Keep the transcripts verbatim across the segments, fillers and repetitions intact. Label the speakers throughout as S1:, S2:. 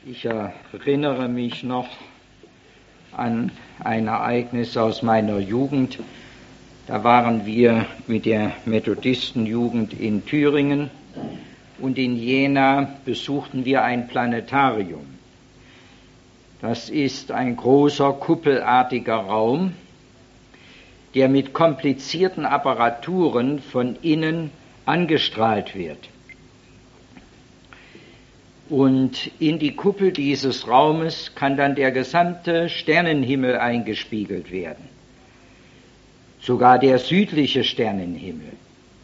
S1: Ich erinnere mich noch an ein Ereignis aus meiner Jugend. Da waren wir mit der Methodistenjugend in Thüringen und in Jena besuchten wir ein Planetarium. Das ist ein großer, kuppelartiger Raum, der mit komplizierten Apparaturen von innen angestrahlt wird. Und in die Kuppel dieses Raumes kann dann der gesamte Sternenhimmel eingespiegelt werden. Sogar der südliche Sternenhimmel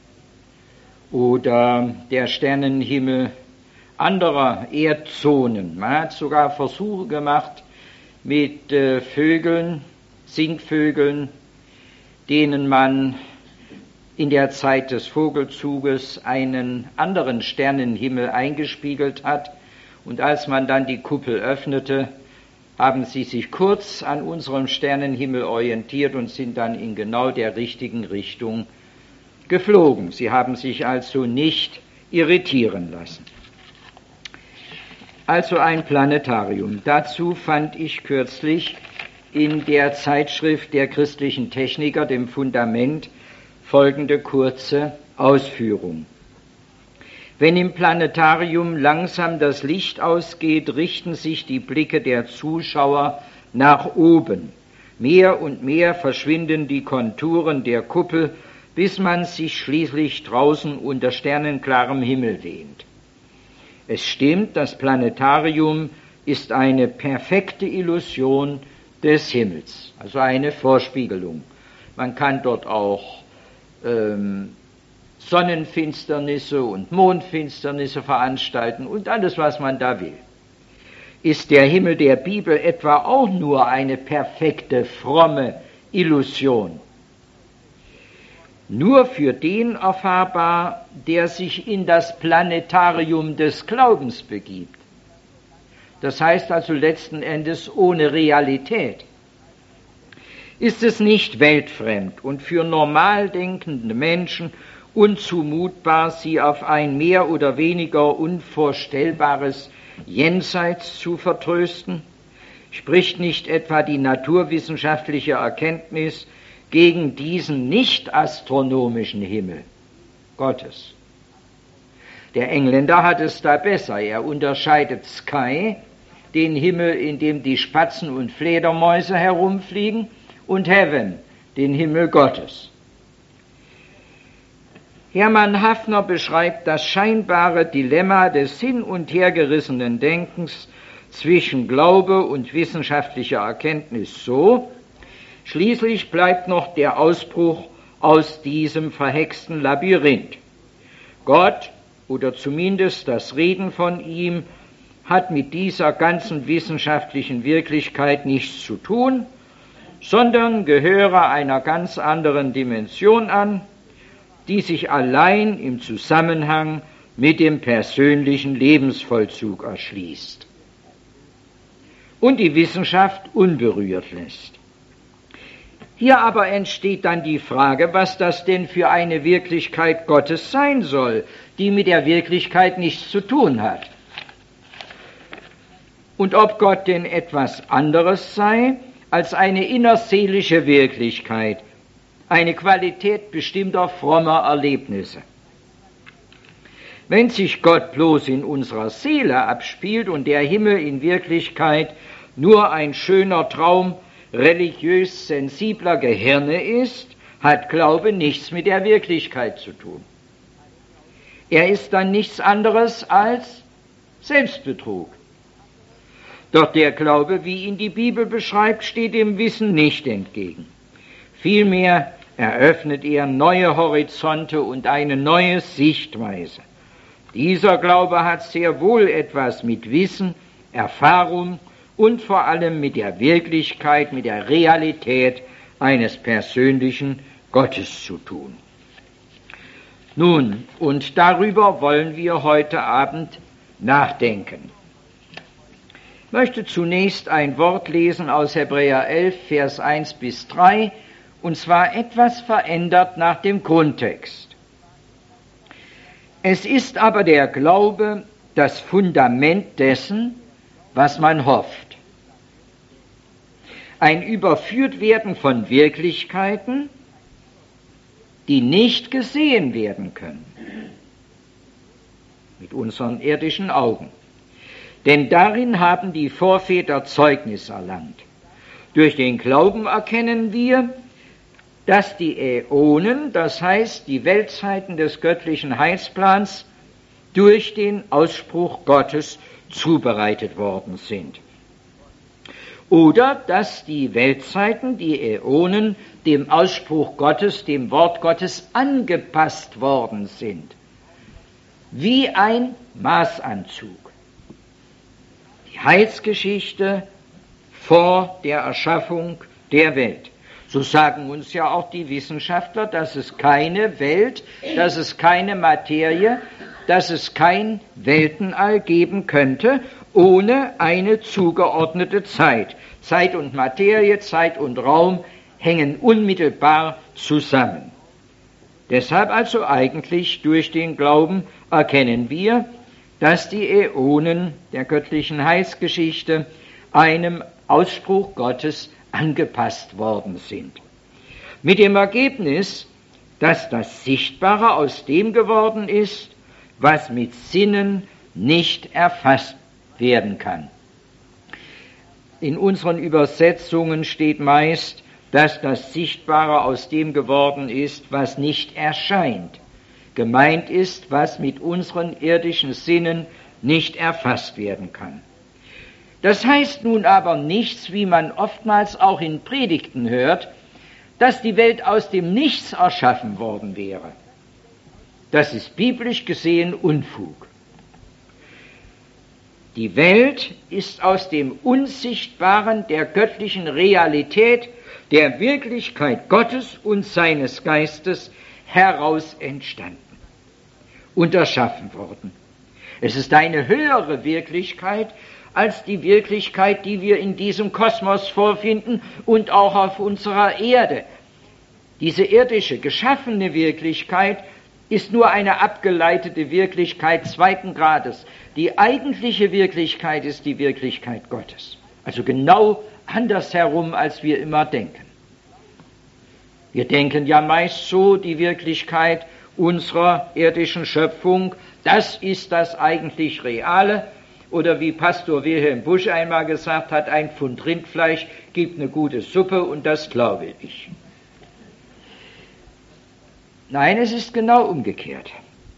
S1: oder der Sternenhimmel anderer Erdzonen. Man hat sogar Versuche gemacht mit äh, Vögeln, Singvögeln, denen man in der Zeit des Vogelzuges einen anderen Sternenhimmel eingespiegelt hat. Und als man dann die Kuppel öffnete, haben sie sich kurz an unserem Sternenhimmel orientiert und sind dann in genau der richtigen Richtung geflogen. Sie haben sich also nicht irritieren lassen. Also ein Planetarium. Dazu fand ich kürzlich in der Zeitschrift der christlichen Techniker, dem Fundament, folgende kurze Ausführung. Wenn im Planetarium langsam das Licht ausgeht, richten sich die Blicke der Zuschauer nach oben. Mehr und mehr verschwinden die Konturen der Kuppel, bis man sich schließlich draußen unter sternenklarem Himmel wähnt. Es stimmt, das Planetarium ist eine perfekte Illusion des Himmels, also eine Vorspiegelung. Man kann dort auch ähm, Sonnenfinsternisse und Mondfinsternisse veranstalten und alles, was man da will. Ist der Himmel der Bibel etwa auch nur eine perfekte, fromme Illusion? Nur für den erfahrbar, der sich in das Planetarium des Glaubens begibt. Das heißt also letzten Endes ohne Realität. Ist es nicht weltfremd und für normal denkende Menschen unzumutbar, sie auf ein mehr oder weniger unvorstellbares Jenseits zu vertrösten? Spricht nicht etwa die naturwissenschaftliche Erkenntnis gegen diesen nicht astronomischen Himmel Gottes? Der Engländer hat es da besser. Er unterscheidet Sky, den Himmel, in dem die Spatzen und Fledermäuse herumfliegen, und Heaven, den Himmel Gottes. Hermann Haffner beschreibt das scheinbare Dilemma des hin- und hergerissenen Denkens zwischen Glaube und wissenschaftlicher Erkenntnis so: Schließlich bleibt noch der Ausbruch aus diesem verhexten Labyrinth. Gott, oder zumindest das Reden von ihm, hat mit dieser ganzen wissenschaftlichen Wirklichkeit nichts zu tun, sondern gehöre einer ganz anderen Dimension an, die sich allein im Zusammenhang mit dem persönlichen Lebensvollzug erschließt und die Wissenschaft unberührt lässt. Hier aber entsteht dann die Frage, was das denn für eine Wirklichkeit Gottes sein soll, die mit der Wirklichkeit nichts zu tun hat. Und ob Gott denn etwas anderes sei als eine innerseelische Wirklichkeit, eine Qualität bestimmter frommer Erlebnisse. Wenn sich Gott bloß in unserer Seele abspielt und der Himmel in Wirklichkeit nur ein schöner Traum religiös sensibler Gehirne ist, hat Glaube nichts mit der Wirklichkeit zu tun. Er ist dann nichts anderes als Selbstbetrug. Doch der Glaube, wie ihn die Bibel beschreibt, steht dem Wissen nicht entgegen. Vielmehr eröffnet er neue Horizonte und eine neue Sichtweise. Dieser Glaube hat sehr wohl etwas mit Wissen, Erfahrung und vor allem mit der Wirklichkeit, mit der Realität eines persönlichen Gottes zu tun. Nun, und darüber wollen wir heute Abend nachdenken. Ich möchte zunächst ein Wort lesen aus Hebräer elf, Vers eins bis drei, und zwar etwas verändert nach dem Grundtext. Es ist aber der Glaube das Fundament dessen, was man hofft. Ein Überführtwerden von Wirklichkeiten, die nicht gesehen werden können mit unseren irdischen Augen. Denn darin haben die Vorväter Zeugnis erlangt. Durch den Glauben erkennen wir, dass die Äonen, das heißt die Weltzeiten des göttlichen Heilsplans, durch den Ausspruch Gottes zubereitet worden sind. Oder dass die Weltzeiten, die Äonen, dem Ausspruch Gottes, dem Wort Gottes angepasst worden sind. Wie ein Maßanzug. Die Heilsgeschichte vor der Erschaffung der Welt. So sagen uns ja auch die Wissenschaftler, dass es keine Welt, dass es keine Materie, dass es kein Weltenall geben könnte, ohne eine zugeordnete Zeit. Zeit und Materie, Zeit und Raum hängen unmittelbar zusammen. Deshalb also eigentlich durch den Glauben erkennen wir, dass die Äonen der göttlichen Heilsgeschichte einem Ausspruch Gottes angepasst worden sind. Mit dem Ergebnis, dass das Sichtbare aus dem geworden ist, was mit Sinnen nicht erfasst werden kann. In unseren Übersetzungen steht meist, dass das Sichtbare aus dem geworden ist, was nicht erscheint. Gemeint ist, was mit unseren irdischen Sinnen nicht erfasst werden kann. Das heißt nun aber nichts, wie man oftmals auch in Predigten hört, dass die Welt aus dem Nichts erschaffen worden wäre. Das ist biblisch gesehen Unfug. Die Welt ist aus dem Unsichtbaren der göttlichen Realität, der Wirklichkeit Gottes und seines Geistes heraus entstanden und erschaffen worden. Es ist eine höhere Wirklichkeit als die Wirklichkeit, die wir in diesem Kosmos vorfinden und auch auf unserer Erde. Diese irdische, geschaffene Wirklichkeit ist nur eine abgeleitete Wirklichkeit zweiten Grades. Die eigentliche Wirklichkeit ist die Wirklichkeit Gottes. Also genau andersherum, als wir immer denken. Wir denken ja meist so, die Wirklichkeit unserer irdischen Schöpfung, das ist das eigentlich Reale. Oder wie Pastor Wilhelm Busch einmal gesagt hat, ein Pfund Rindfleisch gibt eine gute Suppe und das glaube ich. Nein, es ist genau umgekehrt.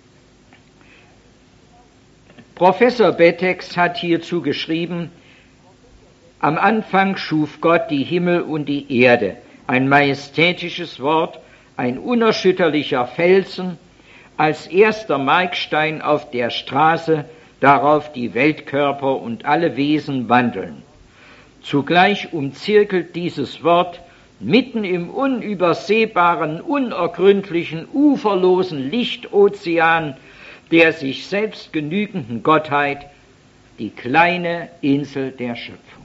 S1: Professor Bettex hat hierzu geschrieben, am Anfang schuf Gott die Himmel und die Erde, ein majestätisches Wort, ein unerschütterlicher Felsen, als erster Markstein auf der Straße, darauf die Weltkörper und alle Wesen wandeln. Zugleich umzirkelt dieses Wort mitten im unübersehbaren, unergründlichen, uferlosen Lichtozean der sich selbst genügenden Gottheit die kleine Insel der Schöpfung.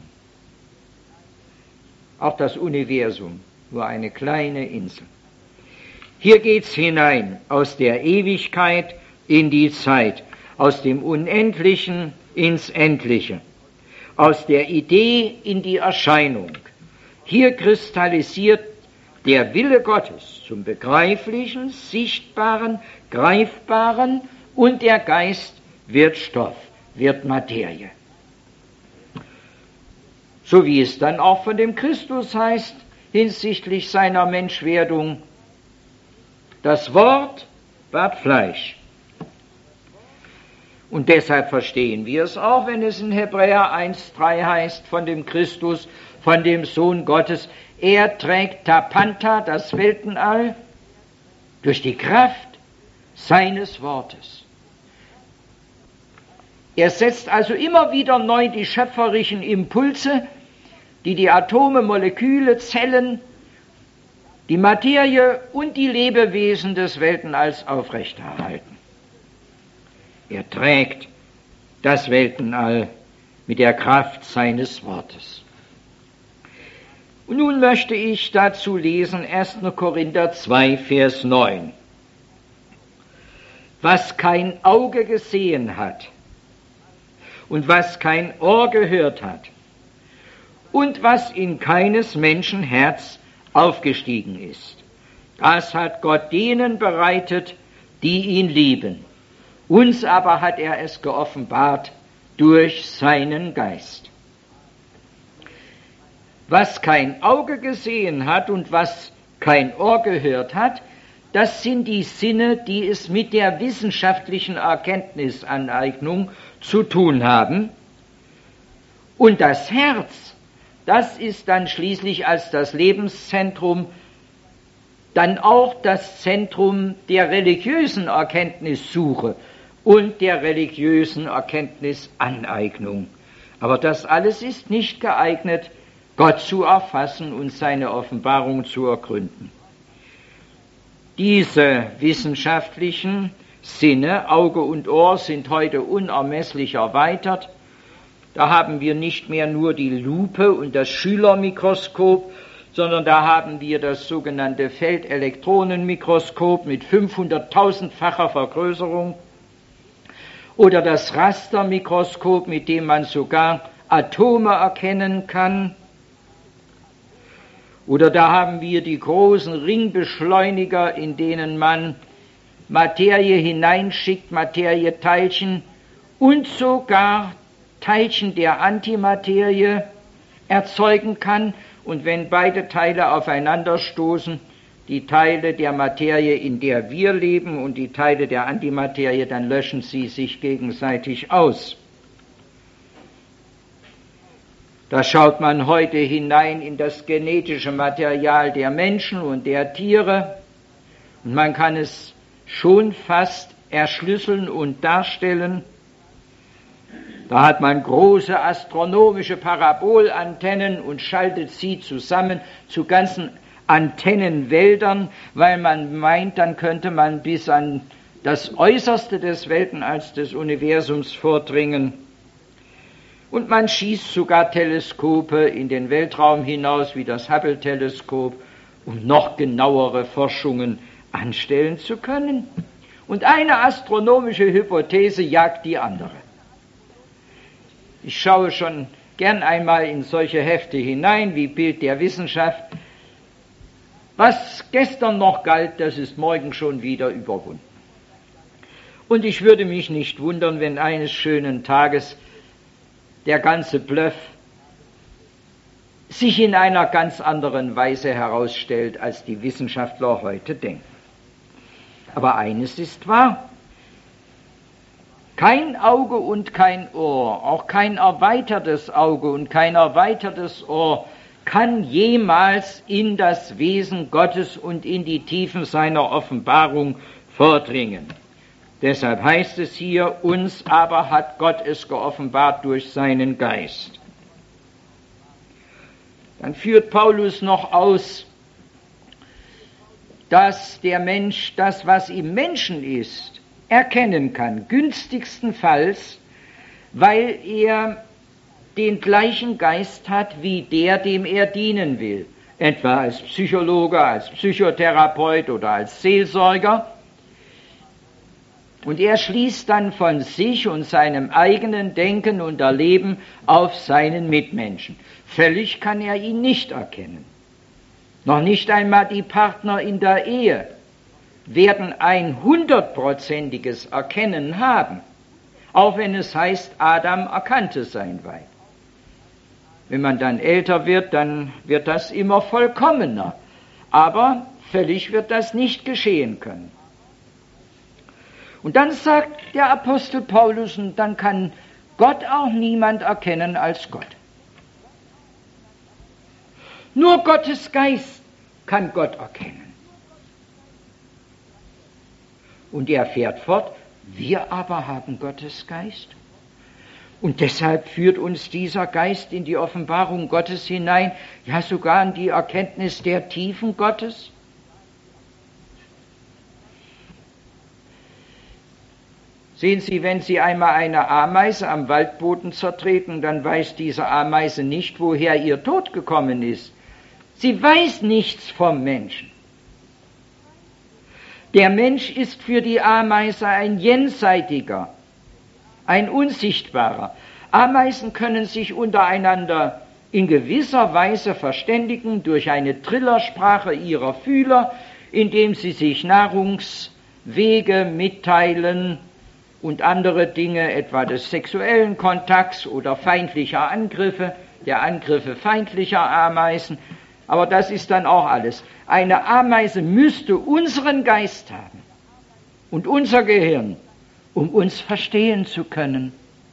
S1: Auch das Universum, nur eine kleine Insel. Hier geht's hinein aus der Ewigkeit in die Zeit, aus dem Unendlichen ins Endliche, aus der Idee in die Erscheinung. Hier kristallisiert der Wille Gottes zum Begreiflichen, Sichtbaren, Greifbaren und der Geist wird Stoff, wird Materie. So wie es dann auch von dem Christus heißt, hinsichtlich seiner Menschwerdung, das Wort ward Fleisch. Und deshalb verstehen wir es auch, wenn es in Hebräer eins drei heißt, von dem Christus, von dem Sohn Gottes, er trägt Tapanta, das Weltenall, durch die Kraft seines Wortes. Er setzt also immer wieder neu die schöpferischen Impulse, die die Atome, Moleküle, Zellen, die Materie und die Lebewesen des Weltenalls aufrechterhalten. Er trägt das Weltenall mit der Kraft seines Wortes. Und nun möchte ich dazu lesen erster Korinther zwei, Vers neun. Was kein Auge gesehen hat und was kein Ohr gehört hat und was in keines Menschen Herz aufgestiegen ist. Das hat Gott denen bereitet, die ihn lieben. Uns aber hat er es geoffenbart durch seinen Geist. Was kein Auge gesehen hat und was kein Ohr gehört hat, das sind die Sinne, die es mit der wissenschaftlichen Erkenntnisaneignung zu tun haben. Und das Herz, das ist dann schließlich als das Lebenszentrum dann auch das Zentrum der religiösen Erkenntnissuche und der religiösen Erkenntnisaneignung. Aber das alles ist nicht geeignet, Gott zu erfassen und seine Offenbarung zu ergründen. Diese wissenschaftlichen Sinne, Auge und Ohr, sind heute unermesslich erweitert. Da haben wir nicht mehr nur die Lupe und das Schülermikroskop, sondern da haben wir das sogenannte Feldelektronenmikroskop mit fünfhunderttausendfacher Vergrößerung oder das Rastermikroskop, mit dem man sogar Atome erkennen kann. Oder da haben wir die großen Ringbeschleuniger, in denen man Materie hineinschickt, Materieteilchen und sogar Teilchen der Antimaterie erzeugen kann. Und wenn beide Teile aufeinanderstoßen, die Teile der Materie, in der wir leben, und die Teile der Antimaterie, dann löschen sie sich gegenseitig aus. Da schaut man heute hinein in das genetische Material der Menschen und der Tiere und man kann es schon fast erschlüsseln und darstellen. Da hat man große astronomische Parabolantennen und schaltet sie zusammen zu ganzen Antennenwäldern, weil man meint, dann könnte man bis an das Äußerste des Weltalls des Universums vordringen. Und man schießt sogar Teleskope in den Weltraum hinaus, wie das Hubble-Teleskop, um noch genauere Forschungen anstellen zu können. Und eine astronomische Hypothese jagt die andere. Ich schaue schon gern einmal in solche Hefte hinein, wie Bild der Wissenschaft. Was gestern noch galt, das ist morgen schon wieder überwunden. Und ich würde mich nicht wundern, wenn eines schönen Tages der ganze Bluff sich in einer ganz anderen Weise herausstellt, als die Wissenschaftler heute denken. Aber eines ist wahr: Kein Auge und kein Ohr, auch kein erweitertes Auge und kein erweitertes Ohr kann jemals in das Wesen Gottes und in die Tiefen seiner Offenbarung vordringen. Deshalb heißt es hier, uns aber hat Gott es geoffenbart durch seinen Geist. Dann führt Paulus noch aus, dass der Mensch das, was im Menschen ist, erkennen kann, günstigstenfalls, weil er den gleichen Geist hat wie der, dem er dienen will, etwa als Psychologe, als Psychotherapeut oder als Seelsorger. Und er schließt dann von sich und seinem eigenen Denken und Erleben auf seinen Mitmenschen. Völlig kann er ihn nicht erkennen. Noch nicht einmal die Partner in der Ehe werden ein hundertprozentiges Erkennen haben, auch wenn es heißt, Adam erkannte sein Weib. Wenn man dann älter wird, dann wird das immer vollkommener, aber völlig wird das nicht geschehen können. Und dann sagt der Apostel Paulus, und dann kann Gott auch niemand erkennen als Gott. Nur Gottes Geist kann Gott erkennen. Und er fährt fort, wir aber haben Gottes Geist. Und deshalb führt uns dieser Geist in die Offenbarung Gottes hinein, ja sogar in die Erkenntnis der Tiefen Gottes. Sehen Sie, wenn Sie einmal eine Ameise am Waldboden zertreten, dann weiß diese Ameise nicht, woher ihr Tod gekommen ist. Sie weiß nichts vom Menschen. Der Mensch ist für die Ameise ein jenseitiger, ein unsichtbarer. Ameisen können sich untereinander in gewisser Weise verständigen durch eine Trillersprache ihrer Fühler, indem sie sich Nahrungswege mitteilen und andere Dinge, etwa des sexuellen Kontakts oder feindlicher Angriffe, der Angriffe feindlicher Ameisen. Aber das ist dann auch alles. Eine Ameise müsste unseren Geist haben und unser Gehirn, um uns verstehen zu können.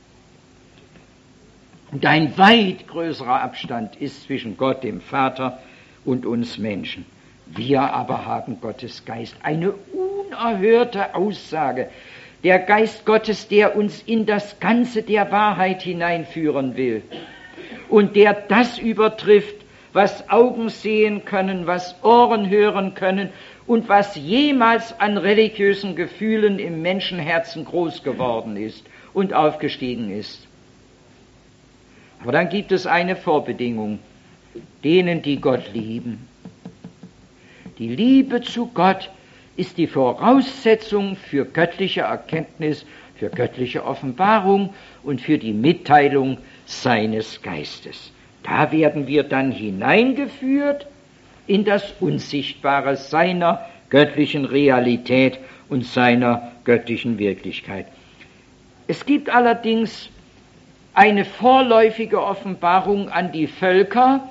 S1: Und ein weit größerer Abstand ist zwischen Gott, dem Vater, und uns Menschen. Wir aber haben Gottes Geist. Eine unerhörte Aussage. Der Geist Gottes, der uns in das Ganze der Wahrheit hineinführen will und der das übertrifft, was Augen sehen können, was Ohren hören können und was jemals an religiösen Gefühlen im Menschenherzen groß geworden ist und aufgestiegen ist. Aber dann gibt es eine Vorbedingung, denen, die Gott lieben. Die Liebe zu Gott ist die Voraussetzung für göttliche Erkenntnis, für göttliche Offenbarung und für die Mitteilung seines Geistes. Da werden wir dann hineingeführt in das Unsichtbare seiner göttlichen Realität und seiner göttlichen Wirklichkeit. Es gibt allerdings eine vorläufige Offenbarung an die Völker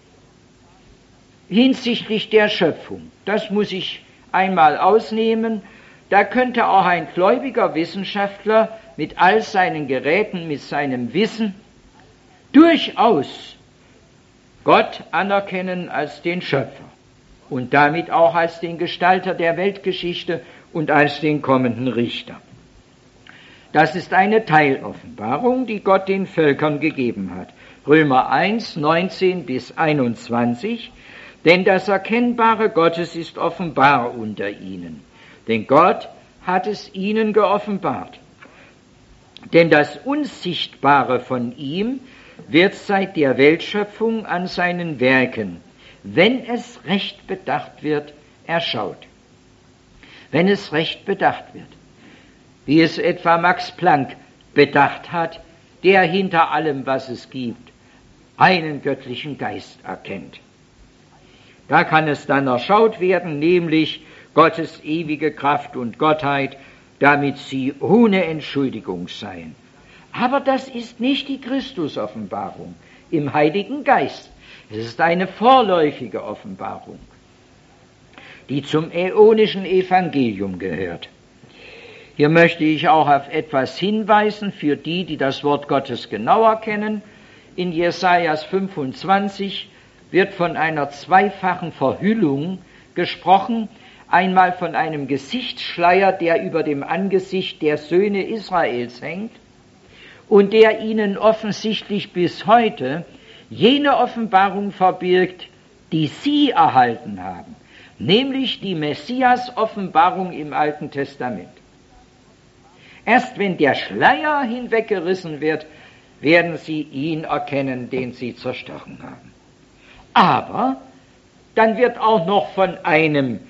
S1: hinsichtlich der Schöpfung. Das muss ich einmal ausnehmen. Da könnte auch ein gläubiger Wissenschaftler mit all seinen Geräten, mit seinem Wissen durchaus Gott anerkennen als den Schöpfer und damit auch als den Gestalter der Weltgeschichte und als den kommenden Richter. Das ist eine Teiloffenbarung, die Gott den Völkern gegeben hat. Römer eins, neunzehn bis einundzwanzig. Denn das Erkennbare Gottes ist offenbar unter ihnen. Denn Gott hat es ihnen geoffenbart. Denn das Unsichtbare von ihm wird seit der Weltschöpfung an seinen Werken, wenn es recht bedacht wird, erschaut. Wenn es recht bedacht wird. Wie es etwa Max Planck bedacht hat, der hinter allem, was es gibt, einen göttlichen Geist erkennt. Da kann es dann erschaut werden, nämlich Gottes ewige Kraft und Gottheit, damit sie ohne Entschuldigung seien. Aber das ist nicht die Christusoffenbarung im Heiligen Geist. Es ist eine vorläufige Offenbarung, die zum äonischen Evangelium gehört. Hier möchte ich auch auf etwas hinweisen für die, die das Wort Gottes genauer kennen. In Jesajas fünfundzwanzig wird von einer zweifachen Verhüllung gesprochen, einmal von einem Gesichtsschleier, der über dem Angesicht der Söhne Israels hängt und der ihnen offensichtlich bis heute jene Offenbarung verbirgt, die sie erhalten haben, nämlich die Messias-Offenbarung im Alten Testament. Erst wenn der Schleier hinweggerissen wird, werden sie ihn erkennen, den sie zerstochen haben. Aber dann wird auch noch von einem,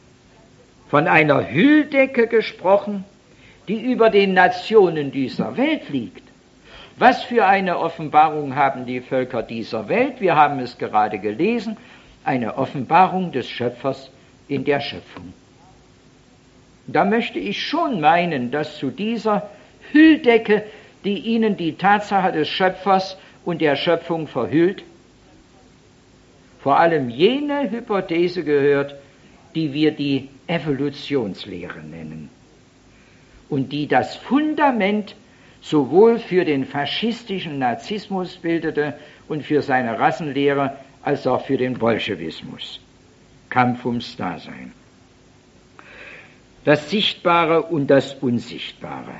S1: von einer Hülldecke gesprochen, die über den Nationen dieser Welt liegt. Was für eine Offenbarung haben die Völker dieser Welt? Wir haben es gerade gelesen, eine Offenbarung des Schöpfers in der Schöpfung. Da möchte ich schon meinen, dass zu dieser Hülldecke, die ihnen die Tatsache des Schöpfers und der Schöpfung verhüllt, vor allem jene Hypothese gehört, die wir die Evolutionslehre nennen und die das Fundament sowohl für den faschistischen Nazismus bildete und für seine Rassenlehre als auch für den Bolschewismus. Kampf ums Dasein. Das Sichtbare und das Unsichtbare.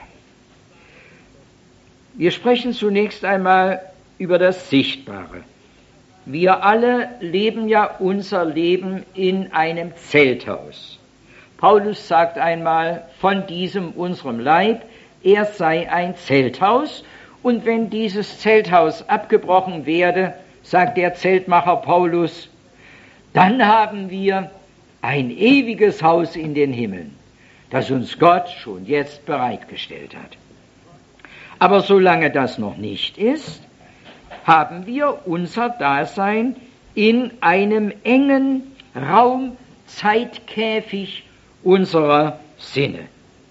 S1: Wir sprechen zunächst einmal über das Sichtbare. Wir alle leben ja unser Leben in einem Zelthaus. Paulus sagt einmal von diesem unserem Leib, er sei ein Zelthaus, und wenn dieses Zelthaus abgebrochen werde, sagt der Zeltmacher Paulus, dann haben wir ein ewiges Haus in den Himmeln, das uns Gott schon jetzt bereitgestellt hat. Aber solange das noch nicht ist, haben wir unser Dasein in einem engen Raum-Zeitkäfig unserer Sinne.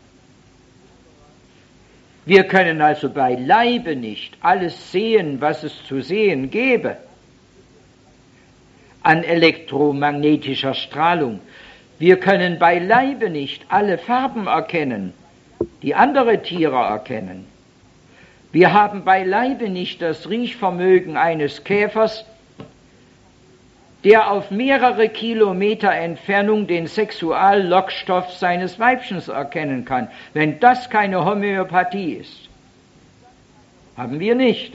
S1: Wir können also beileibe nicht alles sehen, was es zu sehen gäbe an elektromagnetischer Strahlung. Wir können beileibe nicht alle Farben erkennen, die andere Tiere erkennen. Wir haben beileibe nicht das Riechvermögen eines Käfers, der auf mehrere Kilometer Entfernung den Sexuallockstoff seines Weibchens erkennen kann. Wenn das keine Homöopathie ist, haben wir nicht.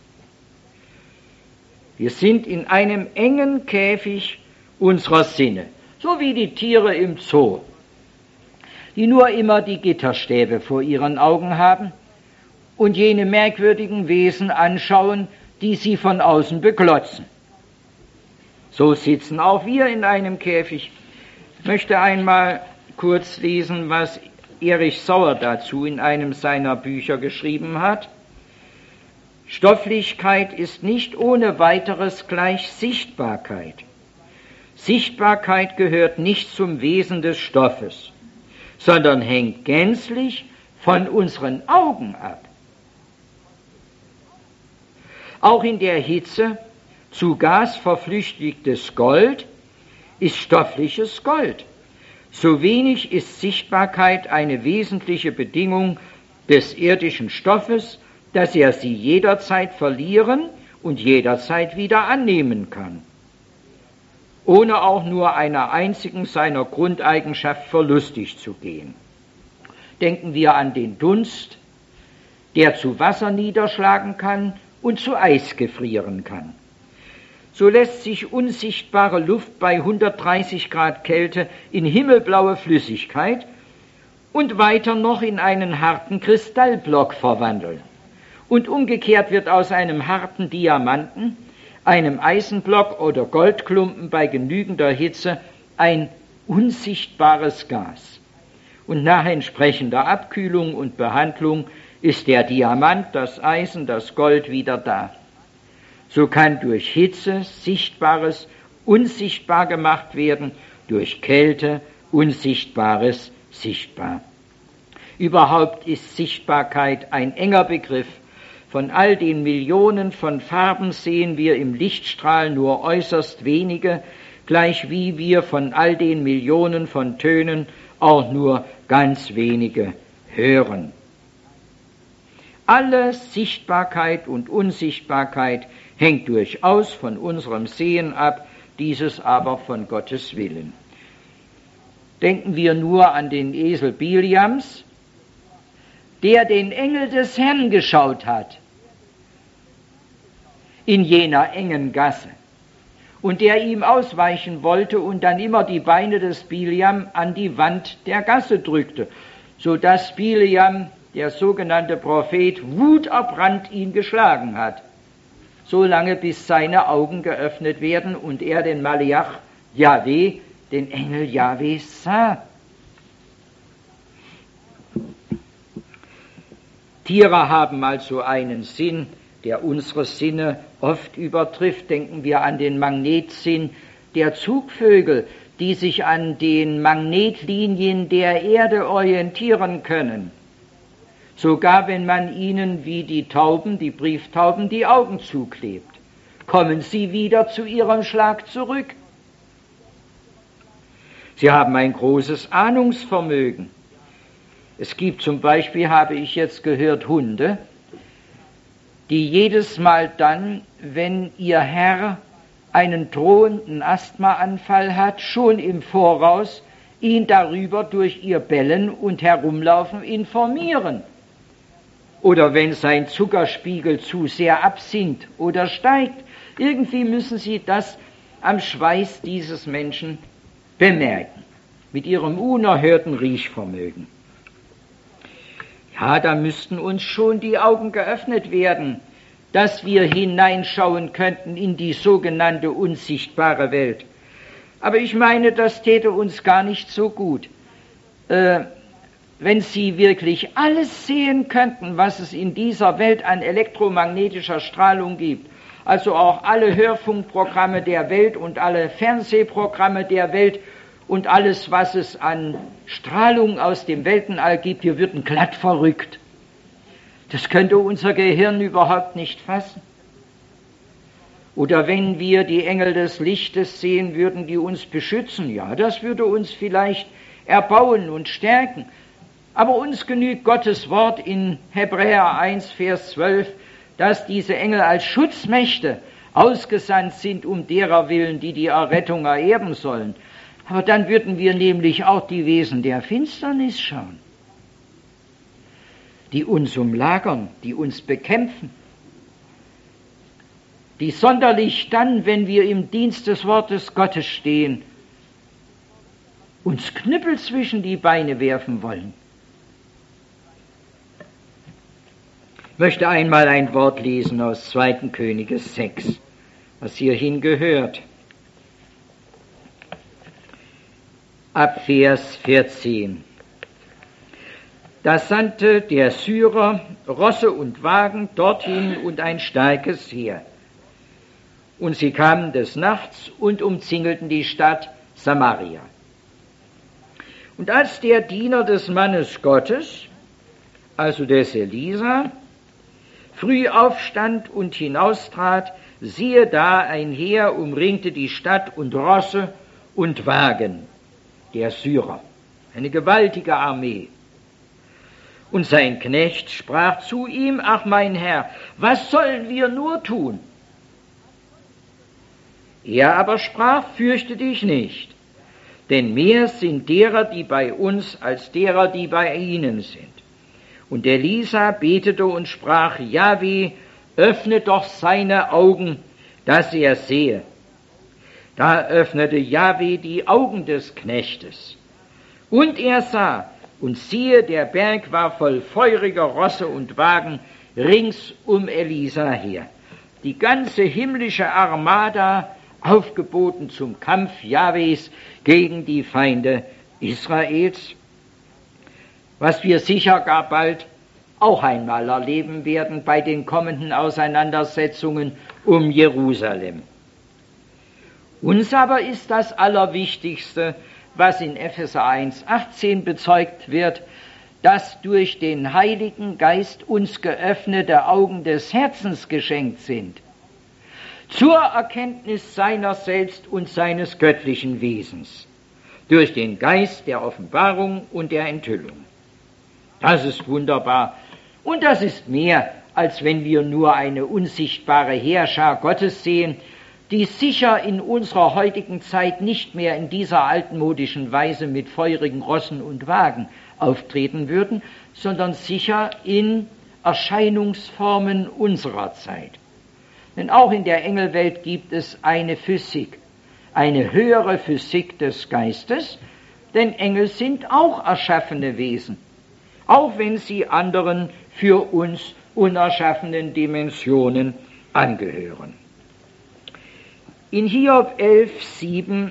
S1: Wir sind in einem engen Käfig unserer Sinne, so wie die Tiere im Zoo, die nur immer die Gitterstäbe vor ihren Augen haben und jene merkwürdigen Wesen anschauen, die sie von außen beklotzen. So sitzen auch wir in einem Käfig. Ich möchte einmal kurz lesen, was Erich Sauer dazu in einem seiner Bücher geschrieben hat. Stofflichkeit ist nicht ohne weiteres gleich Sichtbarkeit. Sichtbarkeit gehört nicht zum Wesen des Stoffes, sondern hängt gänzlich von unseren Augen ab. Auch in der Hitze zu Gas verflüchtigtes Gold ist stoffliches Gold. So wenig ist Sichtbarkeit eine wesentliche Bedingung des irdischen Stoffes, dass er sie jederzeit verlieren und jederzeit wieder annehmen kann, ohne auch nur einer einzigen seiner Grundeigenschaft verlustig zu gehen. Denken wir an den Dunst, der zu Wasser niederschlagen kann und zu Eis gefrieren kann. So lässt sich unsichtbare Luft bei hundertdreißig Grad Kälte in himmelblaue Flüssigkeit und weiter noch in einen harten Kristallblock verwandeln. Und umgekehrt wird aus einem harten Diamanten, einem Eisenblock oder Goldklumpen bei genügender Hitze ein unsichtbares Gas. Und nach entsprechender Abkühlung und Behandlung ist der Diamant, das Eisen, das Gold wieder da. So kann durch Hitze Sichtbares unsichtbar gemacht werden, durch Kälte Unsichtbares sichtbar. Überhaupt ist Sichtbarkeit ein enger Begriff. Von all den Millionen von Farben sehen wir im Lichtstrahl nur äußerst wenige, gleichwie wir von all den Millionen von Tönen auch nur ganz wenige hören. Alle Sichtbarkeit und Unsichtbarkeit hängt durchaus von unserem Sehen ab, dieses aber von Gottes Willen. Denken wir nur an den Esel Biliams, der den Engel des Herrn geschaut hat in jener engen Gasse und der ihm ausweichen wollte und dann immer die Beine des Biliam an die Wand der Gasse drückte, sodass Biliam, der sogenannte Prophet, wuterbrannt ihn geschlagen hat, solange bis seine Augen geöffnet werden und er den Maliach Jahwe, den Engel Jahwe, sah. Tiere haben also einen Sinn, der unsere Sinne oft übertrifft. Denken wir an den Magnetsinn der Zugvögel, die sich an den Magnetlinien der Erde orientieren können. Sogar wenn man ihnen wie die Tauben, die Brieftauben, die Augen zuklebt, kommen sie wieder zu ihrem Schlag zurück. Sie haben ein großes Ahnungsvermögen. Es gibt zum Beispiel, habe ich jetzt gehört, Hunde, die jedes Mal dann, wenn ihr Herr einen drohenden Asthmaanfall hat, schon im Voraus ihn darüber durch ihr Bellen und Herumlaufen informieren. Oder wenn sein Zuckerspiegel zu sehr absinkt oder steigt, irgendwie müssen sie das am Schweiß dieses Menschen bemerken, mit ihrem unerhörten Riechvermögen. Ja, da müssten uns schon die Augen geöffnet werden, dass wir hineinschauen könnten in die sogenannte unsichtbare Welt. Aber ich meine, das täte uns gar nicht so gut. Äh, wenn Sie wirklich alles sehen könnten, was es in dieser Welt an elektromagnetischer Strahlung gibt, also auch alle Hörfunkprogramme der Welt und alle Fernsehprogramme der Welt und alles, was es an Strahlung aus dem Weltenall gibt, wir würden glatt verrückt. Das könnte unser Gehirn überhaupt nicht fassen. Oder wenn wir die Engel des Lichtes sehen würden, die uns beschützen, ja, das würde uns vielleicht erbauen und stärken. Aber uns genügt Gottes Wort in Hebräer eins, Vers zwölf, dass diese Engel als Schutzmächte ausgesandt sind, um derer willen, die die Errettung ererben sollen. Aber dann würden wir nämlich auch die Wesen der Finsternis schauen, die uns umlagern, die uns bekämpfen, die sonderlich dann, wenn wir im Dienst des Wortes Gottes stehen, uns Knüppel zwischen die Beine werfen wollen. Ich möchte einmal ein Wort lesen aus zweiten Könige sechs, was hierhin gehört. Ab Vers vierzehn. Da sandte der Syrer Rosse und Wagen dorthin und ein starkes Heer. Und sie kamen des Nachts und umzingelten die Stadt Samaria. Und als der Diener des Mannes Gottes, also des Elisa, früh aufstand und hinaustrat, siehe da, ein Heer umringte die Stadt und Rosse und Wagen der Syrer, eine gewaltige Armee. Und sein Knecht sprach zu ihm, ach mein Herr, was sollen wir nur tun? Er aber sprach, fürchte dich nicht, denn mehr sind derer, die bei uns, als derer, die bei ihnen sind. Und Elisa betete und sprach, Jahwe, öffne doch seine Augen, dass er sehe. Da öffnete Jahwe die Augen des Knechtes. Und er sah, und siehe, der Berg war voll feuriger Rosse und Wagen rings um Elisa her. Die ganze himmlische Armada aufgeboten zum Kampf Jahwes gegen die Feinde Israels, was wir sicher gar bald auch einmal erleben werden bei den kommenden Auseinandersetzungen um Jerusalem. Uns aber ist das Allerwichtigste, was in Epheser eins achtzehn bezeugt wird, dass durch den Heiligen Geist uns geöffnete Augen des Herzens geschenkt sind, zur Erkenntnis seiner selbst und seines göttlichen Wesens, durch den Geist der Offenbarung und der Enthüllung. Das ist wunderbar. Und das ist mehr, als wenn wir nur eine unsichtbare Heerschar Gottes sehen, die sicher in unserer heutigen Zeit nicht mehr in dieser altmodischen Weise mit feurigen Rossen und Wagen auftreten würden, sondern sicher in Erscheinungsformen unserer Zeit. Denn auch in der Engelwelt gibt es eine Physik, eine höhere Physik des Geistes, denn Engel sind auch erschaffene Wesen, auch wenn sie anderen für uns unerschaffenen Dimensionen angehören. In Hiob elf sieben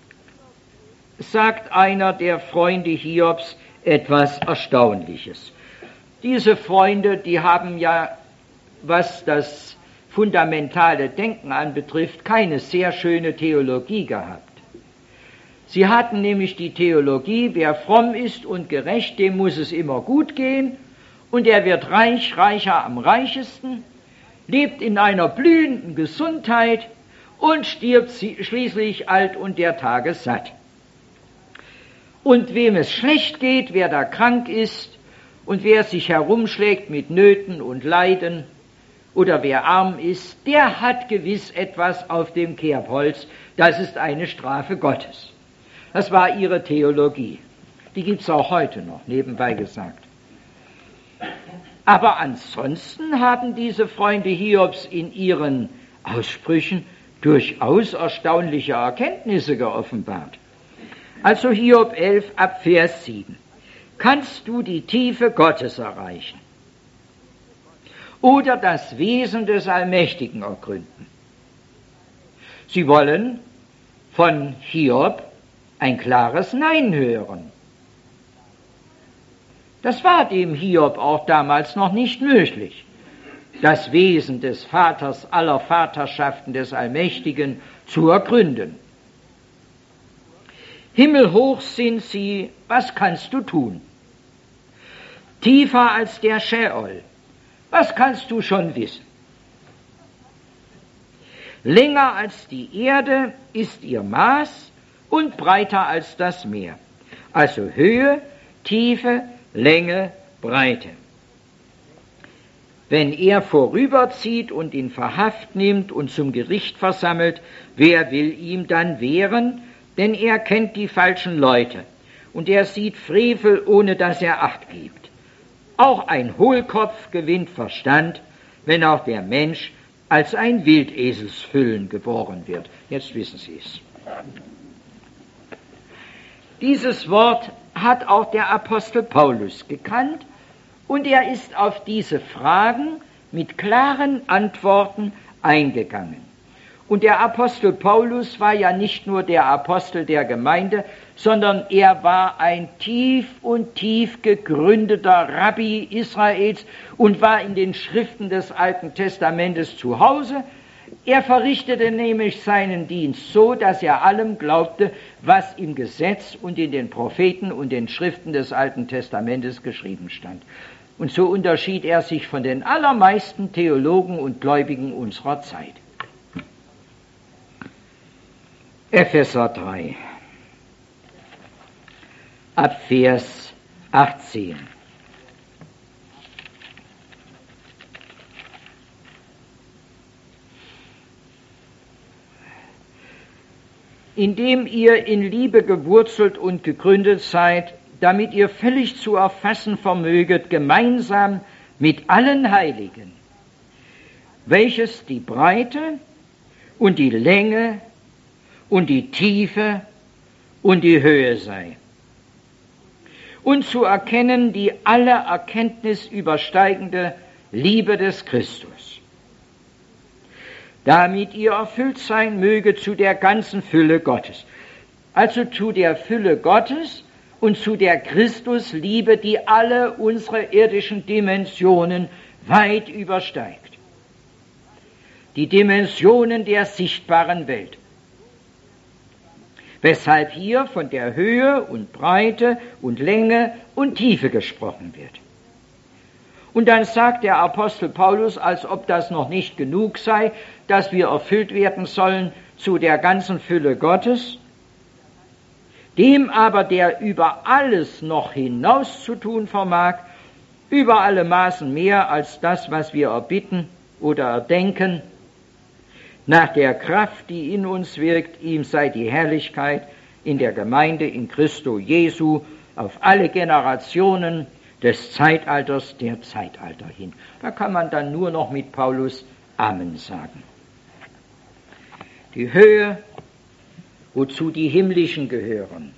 S1: sagt einer der Freunde Hiobs etwas Erstaunliches. Diese Freunde, die haben ja, was das fundamentale Denken anbetrifft, keine sehr schöne Theologie gehabt. Sie hatten nämlich die Theologie, wer fromm ist und gerecht, dem muss es immer gut gehen, und er wird reich, reicher am reichesten, lebt in einer blühenden Gesundheit und stirbt schließlich alt und der Tage satt. Und wem es schlecht geht, wer da krank ist und wer sich herumschlägt mit Nöten und Leiden oder wer arm ist, der hat gewiss etwas auf dem Kerbholz, das ist eine Strafe Gottes. Das war ihre Theologie. Die gibt's auch heute noch, nebenbei gesagt. Aber ansonsten haben diese Freunde Hiobs in ihren Aussprüchen durchaus erstaunliche Erkenntnisse geoffenbart. Also Hiob elf ab Vers sieben. Kannst du die Tiefe Gottes erreichen oder das Wesen des Allmächtigen ergründen? Sie wollen von Hiob ein klares Nein hören. Das war dem Hiob auch damals noch nicht möglich, das Wesen des Vaters aller Vaterschaften des Allmächtigen zu ergründen. Himmelhoch sind sie, was kannst du tun? Tiefer als der Scheol, was kannst du schon wissen? Länger als die Erde ist ihr Maß und breiter als das Meer. Also Höhe, Tiefe, Länge, Breite. Wenn er vorüberzieht und ihn verhaft nimmt und zum Gericht versammelt, wer will ihm dann wehren? Denn er kennt die falschen Leute und er sieht Frevel, ohne dass er Acht gibt. Auch ein Hohlkopf gewinnt Verstand, wenn auch der Mensch als ein Wildeselsfüllen geboren wird. Jetzt wissen Sie es. Dieses Wort hat auch der Apostel Paulus gekannt und er ist auf diese Fragen mit klaren Antworten eingegangen. Und der Apostel Paulus war ja nicht nur der Apostel der Gemeinde, sondern er war ein tief und tief gegründeter Rabbi Israels und war in den Schriften des Alten Testamentes zu Hause. Er verrichtete nämlich seinen Dienst so, dass er allem glaubte, was im Gesetz und in den Propheten und den Schriften des Alten Testamentes geschrieben stand. Und so unterschied er sich von den allermeisten Theologen und Gläubigen unserer Zeit. Epheser drei, ab Vers achtzehn. Indem ihr in Liebe gewurzelt und gegründet seid, damit ihr völlig zu erfassen vermöget, gemeinsam mit allen Heiligen, welches die Breite und die Länge und die Tiefe und die Höhe sei. Und zu erkennen die alle Erkenntnis übersteigende Liebe des Christus, damit ihr erfüllt sein möge zu der ganzen Fülle Gottes. Also zu der Fülle Gottes und zu der Christusliebe, die alle unsere irdischen Dimensionen weit übersteigt. Die Dimensionen der sichtbaren Welt. Weshalb hier von der Höhe und Breite und Länge und Tiefe gesprochen wird. Und dann sagt der Apostel Paulus, als ob das noch nicht genug sei, dass wir erfüllt werden sollen zu der ganzen Fülle Gottes, dem aber, der über alles noch hinaus zu tun vermag, über alle Maßen mehr als das, was wir erbitten oder erdenken, nach der Kraft, die in uns wirkt, ihm sei die Herrlichkeit in der Gemeinde in Christo Jesu auf alle Generationen des Zeitalters der Zeitalter hin. Da kann man dann nur noch mit Paulus Amen sagen. Die Höhe, wozu die Himmlischen gehören,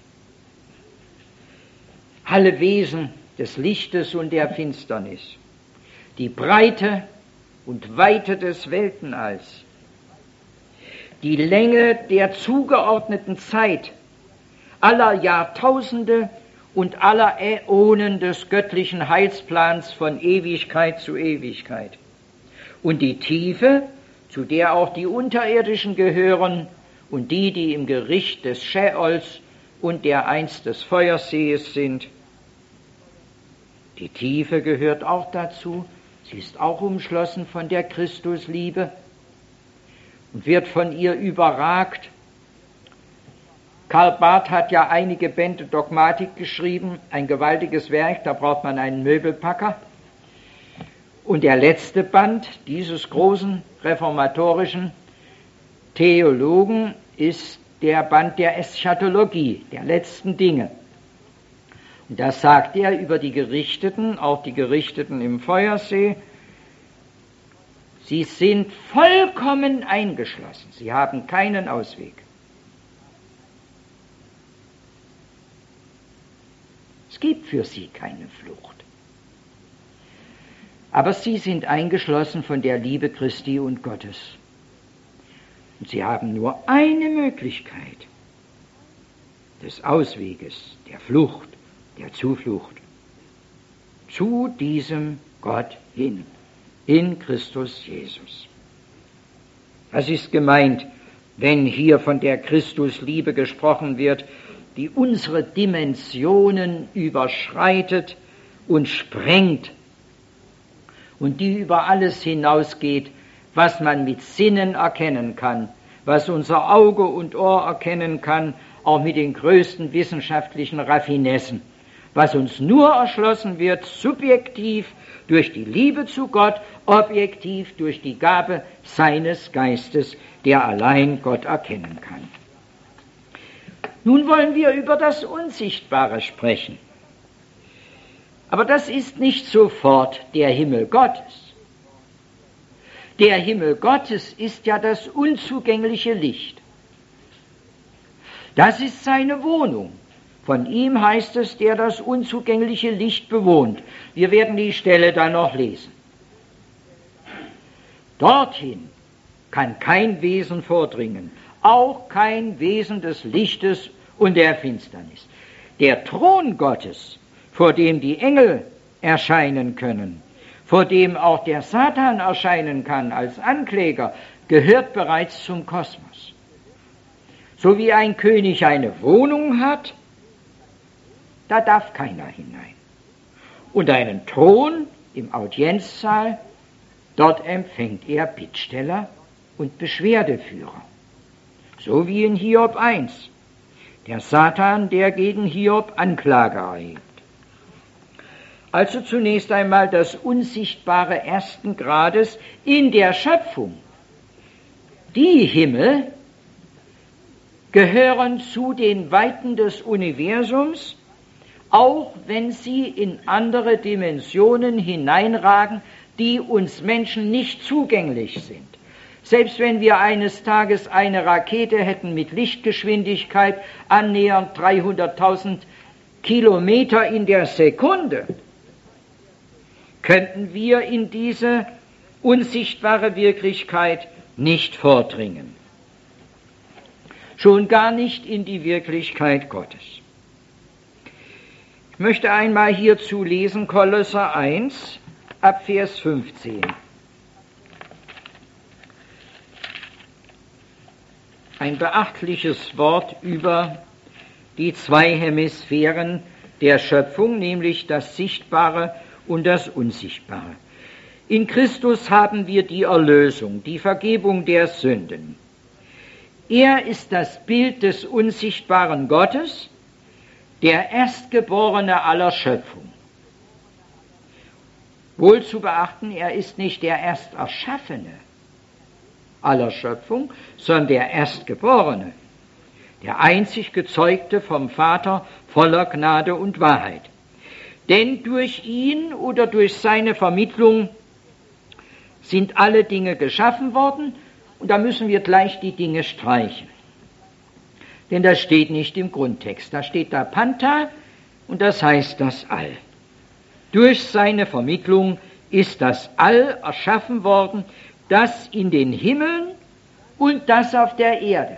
S1: alle Wesen des Lichtes und der Finsternis, die Breite und Weite des Weltenalls, die Länge der zugeordneten Zeit, aller Jahrtausende und aller Äonen des göttlichen Heilsplans von Ewigkeit zu Ewigkeit. Und die Tiefe, zu der auch die Unterirdischen gehören und die, die im Gericht des Scheols und der einst des Feuersees sind. Die Tiefe gehört auch dazu, sie ist auch umschlossen von der Christusliebe und wird von ihr überragt. Karl Barth hat ja einige Bände Dogmatik geschrieben, ein gewaltiges Werk, da braucht man einen Möbelpacker. Und der letzte Band dieses großen reformatorischen Theologen ist der Band der Eschatologie, der letzten Dinge. Und da sagt er über die Gerichteten, auch die Gerichteten im Feuersee, sie sind vollkommen eingeschlossen, sie haben keinen Ausweg. Es gibt für sie keine Flucht. Aber sie sind eingeschlossen von der Liebe Christi und Gottes. Und sie haben nur eine Möglichkeit des Ausweges, der Flucht, der Zuflucht. zu diesem Gott hin, in Christus Jesus. Das ist gemeint, wenn hier von der Christusliebe gesprochen wird, die unsere Dimensionen überschreitet und sprengt und die über alles hinausgeht, was man mit Sinnen erkennen kann, was unser Auge und Ohr erkennen kann, auch mit den größten wissenschaftlichen Raffinessen, was uns nur erschlossen wird, subjektiv durch die Liebe zu Gott, objektiv durch die Gabe seines Geistes, der allein Gott erkennen kann. Nun wollen wir über das Unsichtbare sprechen. Aber das ist nicht sofort der Himmel Gottes. Der Himmel Gottes ist ja das unzugängliche Licht. Das ist seine Wohnung. Von ihm heißt es, der das unzugängliche Licht bewohnt. Wir werden die Stelle dann noch lesen. Dorthin kann kein Wesen vordringen, auch kein Wesen des Lichtes und der Finsternis. Der Thron Gottes, vor dem die Engel erscheinen können, vor dem auch der Satan erscheinen kann als Ankläger, gehört bereits zum Kosmos. So wie ein König eine Wohnung hat, da darf keiner hinein. Und einen Thron im Audienzsaal, dort empfängt er Bittsteller und Beschwerdeführer. So wie in Hiob eins, der Satan, der gegen Hiob Anklage erhebt. Also zunächst einmal das Unsichtbare ersten Grades in der Schöpfung. Die Himmel gehören zu den Weiten des Universums, auch wenn sie in andere Dimensionen hineinragen, die uns Menschen nicht zugänglich sind. Selbst wenn wir eines Tages eine Rakete hätten mit Lichtgeschwindigkeit annähernd dreihunderttausend Kilometer in der Sekunde, könnten wir in diese unsichtbare Wirklichkeit nicht vordringen. Schon gar nicht in die Wirklichkeit Gottes. Ich möchte einmal hierzu lesen Kolosser eins, ab Vers fünfzehn. Ein beachtliches Wort über die zwei Hemisphären der Schöpfung, nämlich das Sichtbare und das Unsichtbare. In Christus haben wir die Erlösung, die Vergebung der Sünden. Er ist das Bild des unsichtbaren Gottes, der Erstgeborene aller Schöpfung. Wohl zu beachten, er ist nicht der Ersterschaffene aller Schöpfung, sondern der Erstgeborene, der einzig Gezeugte vom Vater voller Gnade und Wahrheit. Denn durch ihn oder durch seine Vermittlung sind alle Dinge geschaffen worden, und da müssen wir gleich die Dinge streichen. Denn das steht nicht im Grundtext, da steht da Panta und das heißt das All. Durch seine Vermittlung ist das All erschaffen worden, das in den Himmeln und das auf der Erde.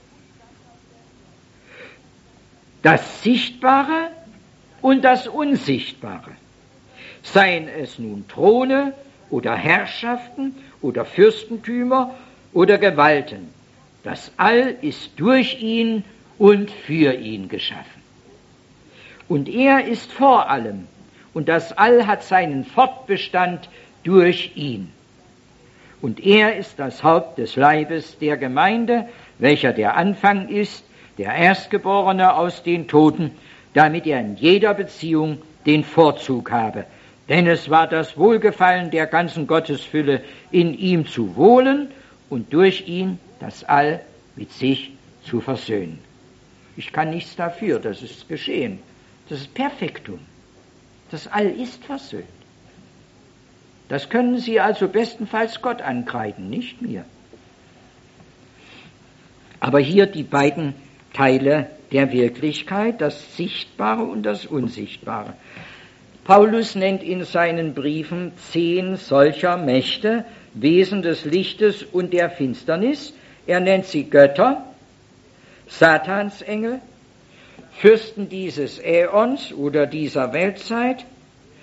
S1: Das Sichtbare und das Unsichtbare. Seien es nun Throne oder Herrschaften oder Fürstentümer oder Gewalten. Das All ist durch ihn und für ihn geschaffen. Und er ist vor allem, und das All hat seinen Fortbestand durch ihn. Und er ist das Haupt des Leibes der Gemeinde, welcher der Anfang ist, der Erstgeborene aus den Toten, damit er in jeder Beziehung den Vorzug habe. Denn es war das Wohlgefallen der ganzen Gottesfülle, in ihm zu wohnen und durch ihn das All mit sich zu versöhnen. Ich kann nichts dafür, das ist geschehen. Das ist Perfektum. Das All ist versöhnt. Das können Sie also bestenfalls Gott ankreiden, nicht mir. Aber hier die beiden Teile der Wirklichkeit, das Sichtbare und das Unsichtbare. Paulus nennt in seinen Briefen zehn solcher Mächte, Wesen des Lichtes und der Finsternis. Er nennt sie Götter, Satansengel, Fürsten dieses Äons oder dieser Weltzeit,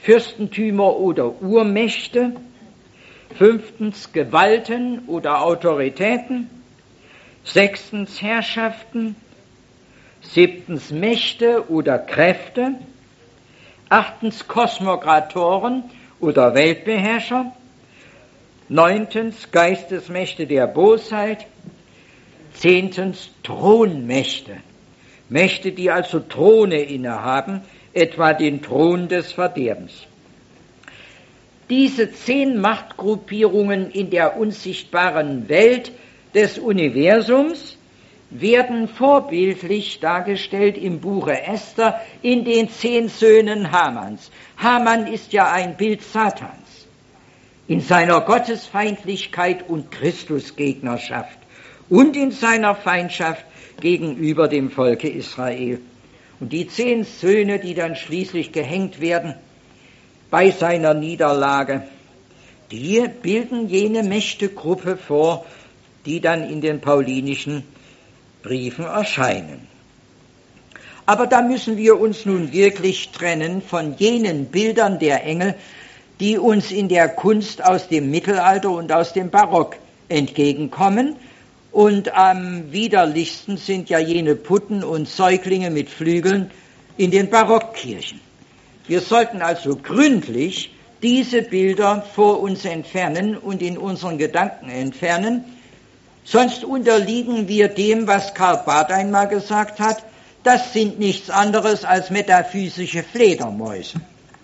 S1: Fürstentümer oder Urmächte. Fünftens Gewalten oder Autoritäten. Sechstens Herrschaften. Siebtens Mächte oder Kräfte. Achtens Kosmokratoren oder Weltbeherrscher. Neuntens Geistesmächte der Bosheit. Zehntens Thronmächte. Mächte, die also Throne innehaben, etwa den Thron des Verderbens. Diese zehn Machtgruppierungen in der unsichtbaren Welt des Universums werden vorbildlich dargestellt im Buche Esther in den zehn Söhnen Hamans. Haman ist ja ein Bild Satans in seiner Gottesfeindlichkeit und Christusgegnerschaft und in seiner Feindschaft gegenüber dem Volke Israel. Und die zehn Söhne, die dann schließlich gehängt werden bei seiner Niederlage, die bilden jene Mächtegruppe vor, die dann in den paulinischen Briefen erscheinen. Aber da müssen wir uns nun wirklich trennen von jenen Bildern der Engel, die uns in der Kunst aus dem Mittelalter und aus dem Barock entgegenkommen. Und am widerlichsten sind ja jene Putten und Säuglinge mit Flügeln in den Barockkirchen. Wir sollten also gründlich diese Bilder vor uns entfernen und in unseren Gedanken entfernen, sonst unterliegen wir dem, was Karl Barth einmal gesagt hat, das sind nichts anderes als metaphysische Fledermäuse.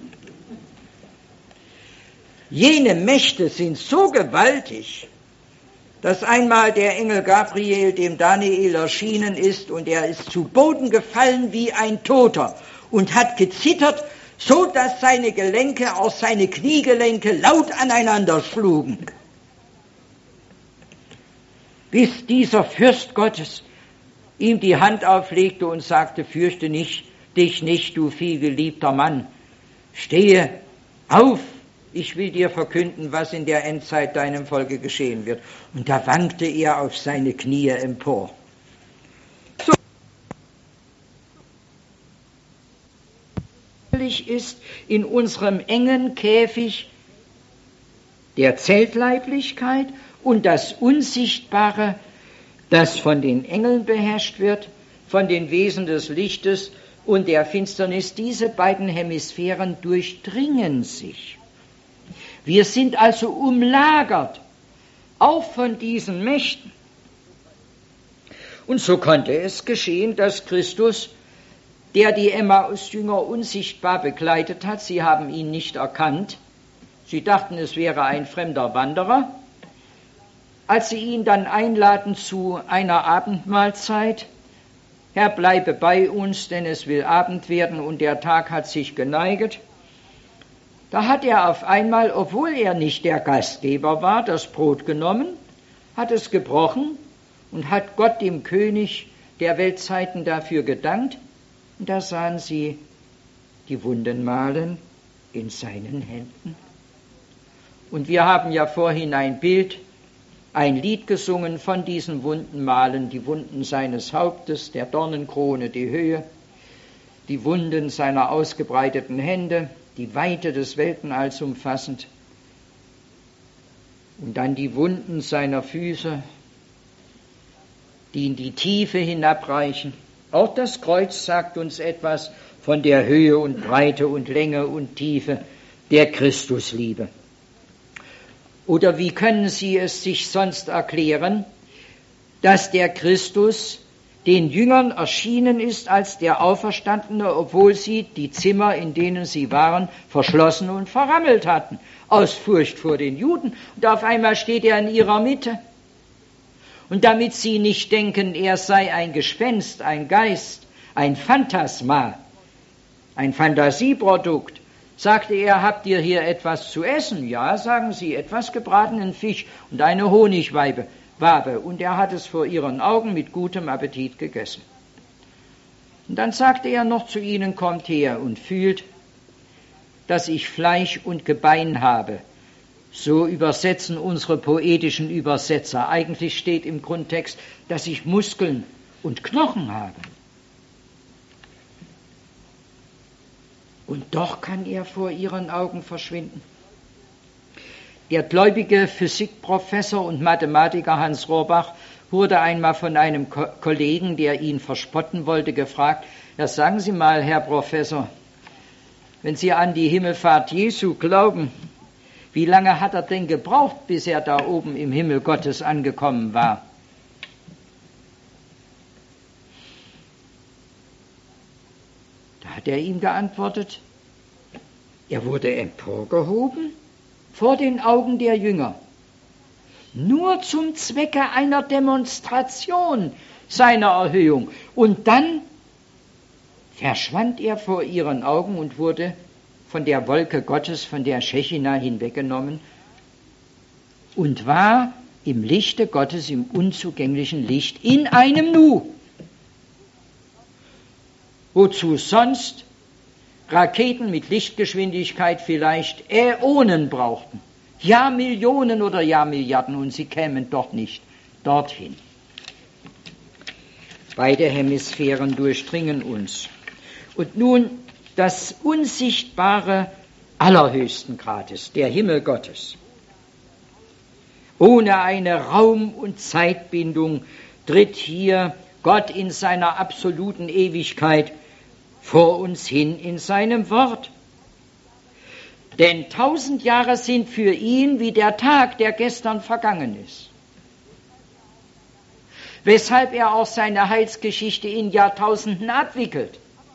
S1: Jene Mächte sind so gewaltig, dass einmal der Engel Gabriel dem Daniel erschienen ist und er ist zu Boden gefallen wie ein Toter und hat gezittert, so dass seine Gelenke, auch seine Kniegelenke laut aneinander schlugen. Bis dieser Fürst Gottes ihm die Hand auflegte und sagte, fürchte nicht, dich nicht, du vielgeliebter Mann, stehe auf, ich will dir verkünden, was in der Endzeit deinem Volke geschehen wird. Und da wankte er auf seine Knie empor. So ist in unserem engen Käfig der Zeltleiblichkeit und das Unsichtbare, das von den Engeln beherrscht wird, von den Wesen des Lichtes und der Finsternis. Diese beiden Hemisphären durchdringen sich. Wir sind also umlagert, auch von diesen Mächten. Und so konnte es geschehen, dass Christus, der die Emmaus-Jünger unsichtbar begleitet hat, sie haben ihn nicht erkannt, sie dachten, es wäre ein fremder Wanderer, als sie ihn dann einladen zu einer Abendmahlzeit, Herr, bleibe bei uns, denn es will Abend werden und der Tag hat sich geneiget. Da hat er auf einmal, obwohl er nicht der Gastgeber war, das Brot genommen, hat es gebrochen und hat Gott, dem König der Weltzeiten, dafür gedankt. Und da sahen sie die Wunden malen in seinen Händen. Und wir haben ja vorhin ein Bild, ein Lied gesungen von diesen Wunden malen, die Wunden seines Hauptes, der Dornenkrone, die Höhe, die Wunden seiner ausgebreiteten Hände, die Weite des Weltenalls umfassend, und dann die Wunden seiner Füße, die in die Tiefe hinabreichen. Auch das Kreuz sagt uns etwas von der Höhe und Breite und Länge und Tiefe der Christusliebe. Oder wie können Sie es sich sonst erklären, dass der Christus den Jüngern erschienen ist als der Auferstandene, obwohl sie die Zimmer, in denen sie waren, verschlossen und verrammelt hatten, aus Furcht vor den Juden. Und auf einmal steht er in ihrer Mitte. Und damit sie nicht denken, er sei ein Gespenst, ein Geist, ein Phantasma, ein Fantasieprodukt, sagte er, habt ihr hier etwas zu essen? Ja, sagen sie, etwas gebratenen Fisch und eine Honigwabe. Und er hat es vor ihren Augen mit gutem Appetit gegessen. Und dann sagte er noch zu ihnen, kommt her und fühlt, dass ich Fleisch und Gebein habe. So übersetzen unsere poetischen Übersetzer. Eigentlich steht im Grundtext, dass ich Muskeln und Knochen habe. Und doch kann er vor ihren Augen verschwinden. Der gläubige Physikprofessor und Mathematiker Hans Rohrbach wurde einmal von einem Ko- Kollegen, der ihn verspotten wollte, gefragt, ja, sagen Sie mal, Herr Professor, wenn Sie an die Himmelfahrt Jesu glauben, wie lange hat er denn gebraucht, bis er da oben im Himmel Gottes angekommen war? Da hat er ihm geantwortet, er wurde emporgehoben vor den Augen der Jünger, nur zum Zwecke einer Demonstration seiner Erhöhung. Und dann verschwand er vor ihren Augen und wurde von der Wolke Gottes, von der Schechina hinweggenommen und war im Lichte Gottes, im unzugänglichen Licht, in einem Nu. Wozu sonst Raketen mit Lichtgeschwindigkeit vielleicht Äonen brauchten. Ja, Millionen oder ja, Milliarden, und sie kämen doch nicht dorthin. Beide Hemisphären durchdringen uns. Und nun das Unsichtbare allerhöchsten Grades, der Himmel Gottes. Ohne eine Raum- und Zeitbindung tritt hier Gott in seiner absoluten Ewigkeit vor uns hin in seinem Wort. Denn tausend Jahre sind für ihn wie der Tag, der gestern vergangen ist. Weshalb er auch seine Heilsgeschichte in Jahrtausenden abwickelt.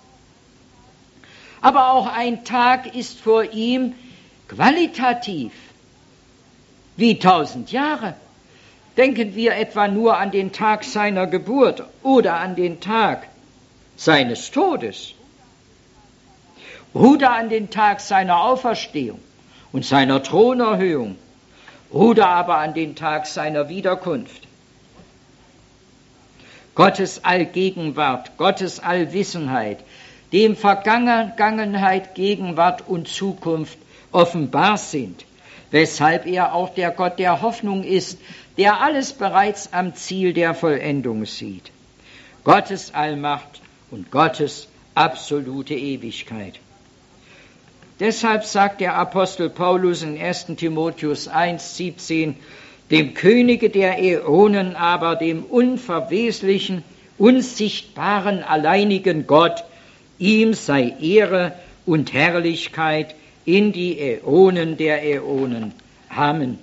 S1: Aber auch ein Tag ist vor ihm qualitativ wie tausend Jahre. Denken wir etwa nur an den Tag seiner Geburt oder an den Tag seines Todes oder an den Tag seiner Auferstehung und seiner Thronerhöhung oder aber an den Tag seiner Wiederkunft. Gottes Allgegenwart, Gottes Allwissenheit, dem Vergangenheit, Gegenwart und Zukunft offenbar sind, weshalb er auch der Gott der Hoffnung ist, der alles bereits am Ziel der Vollendung sieht. Gottes Allmacht und Gottes absolute Ewigkeit. Deshalb sagt der Apostel Paulus in ersten Timotheus eins, siebzehn, dem Könige der Äonen aber, dem unverweslichen, unsichtbaren, alleinigen Gott, ihm sei Ehre und Herrlichkeit in die Äonen der Äonen. Amen.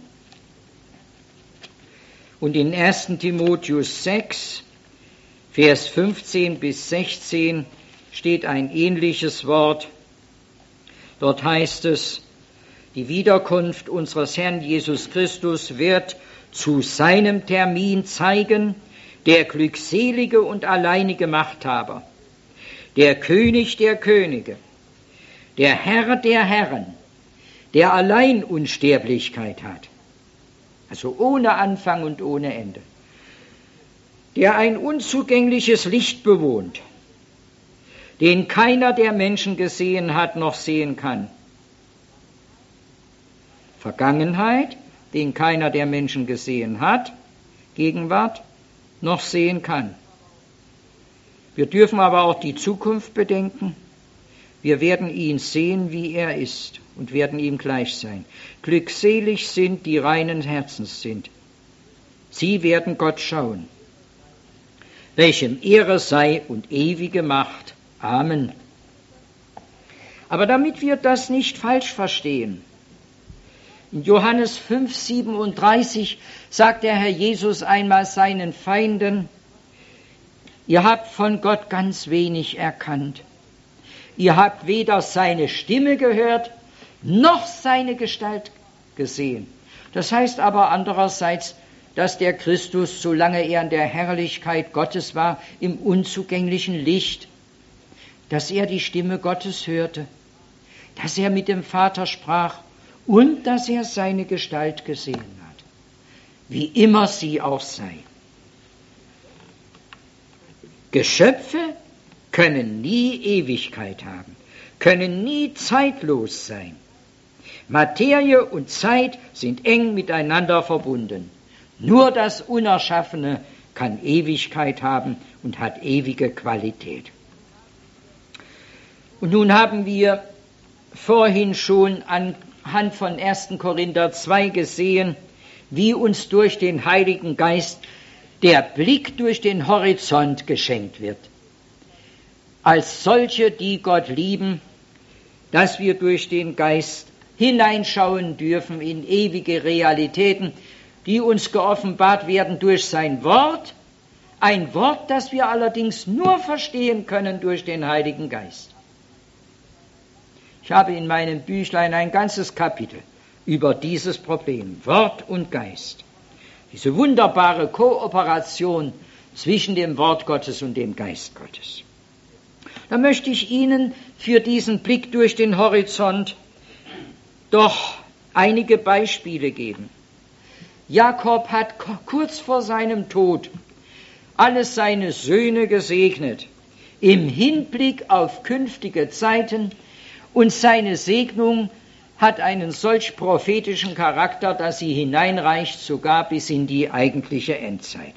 S1: Und in ersten Timotheus sechs, Vers fünfzehn bis sechzehn steht ein ähnliches Wort. Dort heißt es, die Wiederkunft unseres Herrn Jesus Christus wird zu seinem Termin zeigen, der glückselige und alleinige Machthaber, der König der Könige, der Herr der Herren, der allein Unsterblichkeit hat, also ohne Anfang und ohne Ende, der ein unzugängliches Licht bewohnt, den keiner der Menschen gesehen hat noch sehen kann. Vergangenheit, den keiner der Menschen gesehen hat, Gegenwart, noch sehen kann. Wir dürfen aber auch die Zukunft bedenken. Wir werden ihn sehen, wie er ist, und werden ihm gleich sein. Glückselig sind, die reinen Herzens sind. Sie werden Gott schauen, welchem Ehre sei und ewige Macht. Amen. Aber damit wir das nicht falsch verstehen, in Johannes fünf, siebenunddreißig sagt der Herr Jesus einmal seinen Feinden, ihr habt von Gott ganz wenig erkannt. Ihr habt weder seine Stimme gehört, noch seine Gestalt gesehen. Das heißt aber andererseits, dass der Christus, solange er in der Herrlichkeit Gottes war, im unzugänglichen Licht, dass er die Stimme Gottes hörte, dass er mit dem Vater sprach und dass er seine Gestalt gesehen hat, wie immer sie auch sei. Geschöpfe können nie Ewigkeit haben, können nie zeitlos sein. Materie und Zeit sind eng miteinander verbunden. Nur das Unerschaffene kann Ewigkeit haben und hat ewige Qualität. Und nun haben wir vorhin schon anhand von ersten Korinther zwei gesehen, wie uns durch den Heiligen Geist der Blick durch den Horizont geschenkt wird. Als solche, die Gott lieben, dass wir durch den Geist hineinschauen dürfen in ewige Realitäten, die uns geoffenbart werden durch sein Wort, ein Wort, das wir allerdings nur verstehen können durch den Heiligen Geist. Ich habe in meinem Büchlein ein ganzes Kapitel über dieses Problem, Wort und Geist. Diese wunderbare Kooperation zwischen dem Wort Gottes und dem Geist Gottes. Da möchte ich Ihnen für diesen Blick durch den Horizont doch einige Beispiele geben. Jakob hat kurz vor seinem Tod alle seine Söhne gesegnet, im Hinblick auf künftige Zeiten, und seine Segnung hat einen solch prophetischen Charakter, dass sie hineinreicht sogar bis in die eigentliche Endzeit.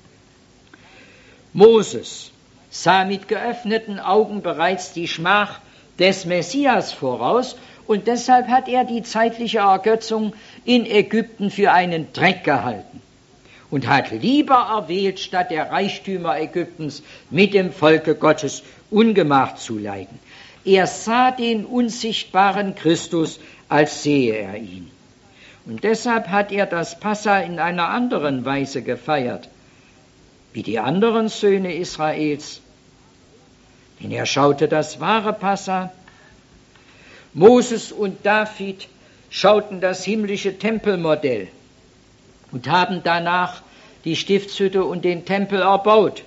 S1: Moses sah mit geöffneten Augen bereits die Schmach des Messias voraus, und deshalb hat er die zeitliche Ergötzung in Ägypten für einen Dreck gehalten und hat lieber erwählt, statt der Reichtümer Ägyptens mit dem Volke Gottes Ungemach zu leiden. Er sah den unsichtbaren Christus, als sehe er ihn. Und deshalb hat er das Passa in einer anderen Weise gefeiert, wie die anderen Söhne Israels. Denn er schaute das wahre Passa. Moses und David schauten das himmlische Tempelmodell und haben danach die Stiftshütte und den Tempel erbaut.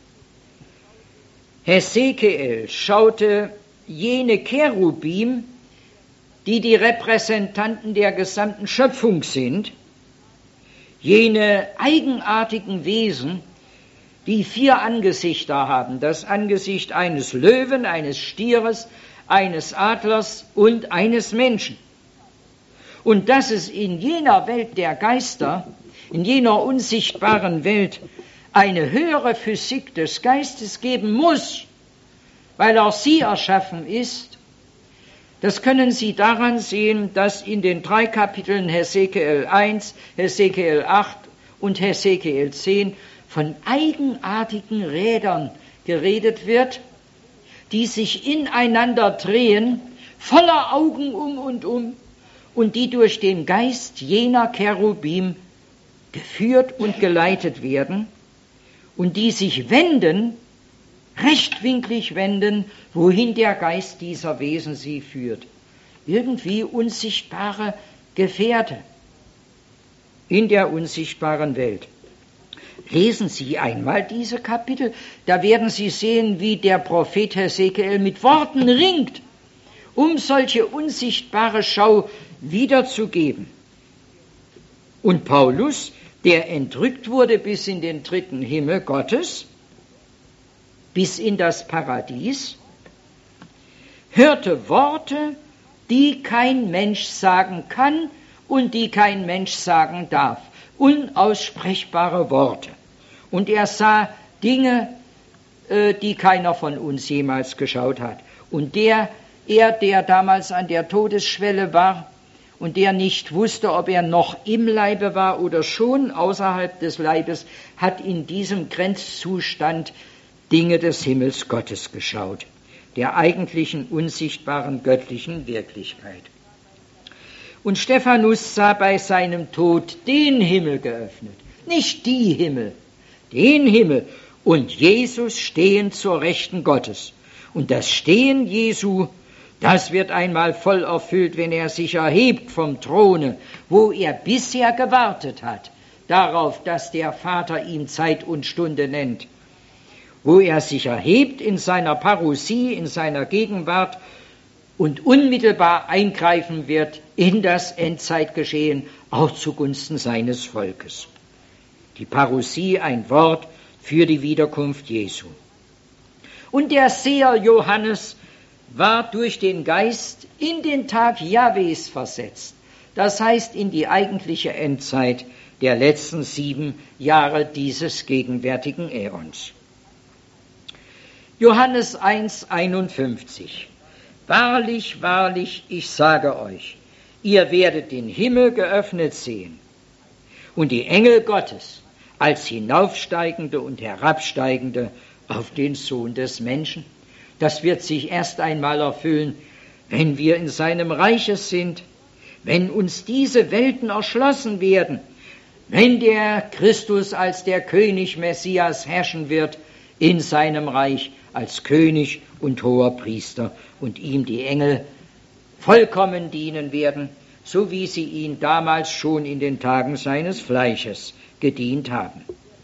S1: Hesekiel schaute jene Cherubim, die die Repräsentanten der gesamten Schöpfung sind, jene eigenartigen Wesen, die vier Angesichter haben, das Angesicht eines Löwen, eines Stieres, eines Adlers und eines Menschen. Und dass es in jener Welt der Geister, in jener unsichtbaren Welt, eine höhere Physik des Geistes geben muss, weil auch sie erschaffen ist, das können Sie daran sehen, dass in den drei Kapiteln Hesekiel eins, Hesekiel acht und Hesekiel zehn von eigenartigen Rädern geredet wird, die sich ineinander drehen, voller Augen um und um, und die durch den Geist jener Cherubim geführt und geleitet werden und die sich wenden, rechtwinklig wenden, wohin der Geist dieser Wesen sie führt. Irgendwie unsichtbare Gefährte in der unsichtbaren Welt. Lesen Sie einmal diese Kapitel, da werden Sie sehen, wie der Prophet Hesekiel mit Worten ringt, um solche unsichtbare Schau wiederzugeben. Und Paulus, der entrückt wurde bis in den dritten Himmel Gottes, bis in das Paradies, hörte Worte, die kein Mensch sagen kann und die kein Mensch sagen darf. Unaussprechbare Worte. Und er sah Dinge, äh, die keiner von uns jemals geschaut hat. Und der, er, der damals an der Todesschwelle war und der nicht wusste, ob er noch im Leibe war oder schon außerhalb des Leibes, hat in diesem Grenzzustand Dinge des Himmels Gottes geschaut, der eigentlichen, unsichtbaren, göttlichen Wirklichkeit. Und Stephanus sah bei seinem Tod den Himmel geöffnet, nicht die Himmel, den Himmel und Jesus stehen zur Rechten Gottes. Und das Stehen Jesu, das wird einmal voll erfüllt, wenn er sich erhebt vom Throne, wo er bisher gewartet hat, darauf, dass der Vater ihm Zeit und Stunde nennt, wo er sich erhebt in seiner Parousie, in seiner Gegenwart und unmittelbar eingreifen wird in das Endzeitgeschehen, auch zugunsten seines Volkes. Die Parousie, ein Wort für die Wiederkunft Jesu. Und der Seher Johannes war durch den Geist in den Tag Jahwes versetzt, das heißt in die eigentliche Endzeit der letzten sieben Jahre dieses gegenwärtigen Äons. Johannes eins einundfünfzig. Wahrlich, wahrlich, ich sage euch, ihr werdet den Himmel geöffnet sehen und die Engel Gottes als hinaufsteigende und herabsteigende auf den Sohn des Menschen. Das wird sich erst einmal erfüllen, wenn wir in seinem Reiche sind, wenn uns diese Welten erschlossen werden, wenn der Christus als der König Messias herrschen wird in seinem Reich als König und hoher Priester und ihm die Engel vollkommen dienen werden, so wie sie ihn damals schon in den Tagen seines Fleisches gedient haben.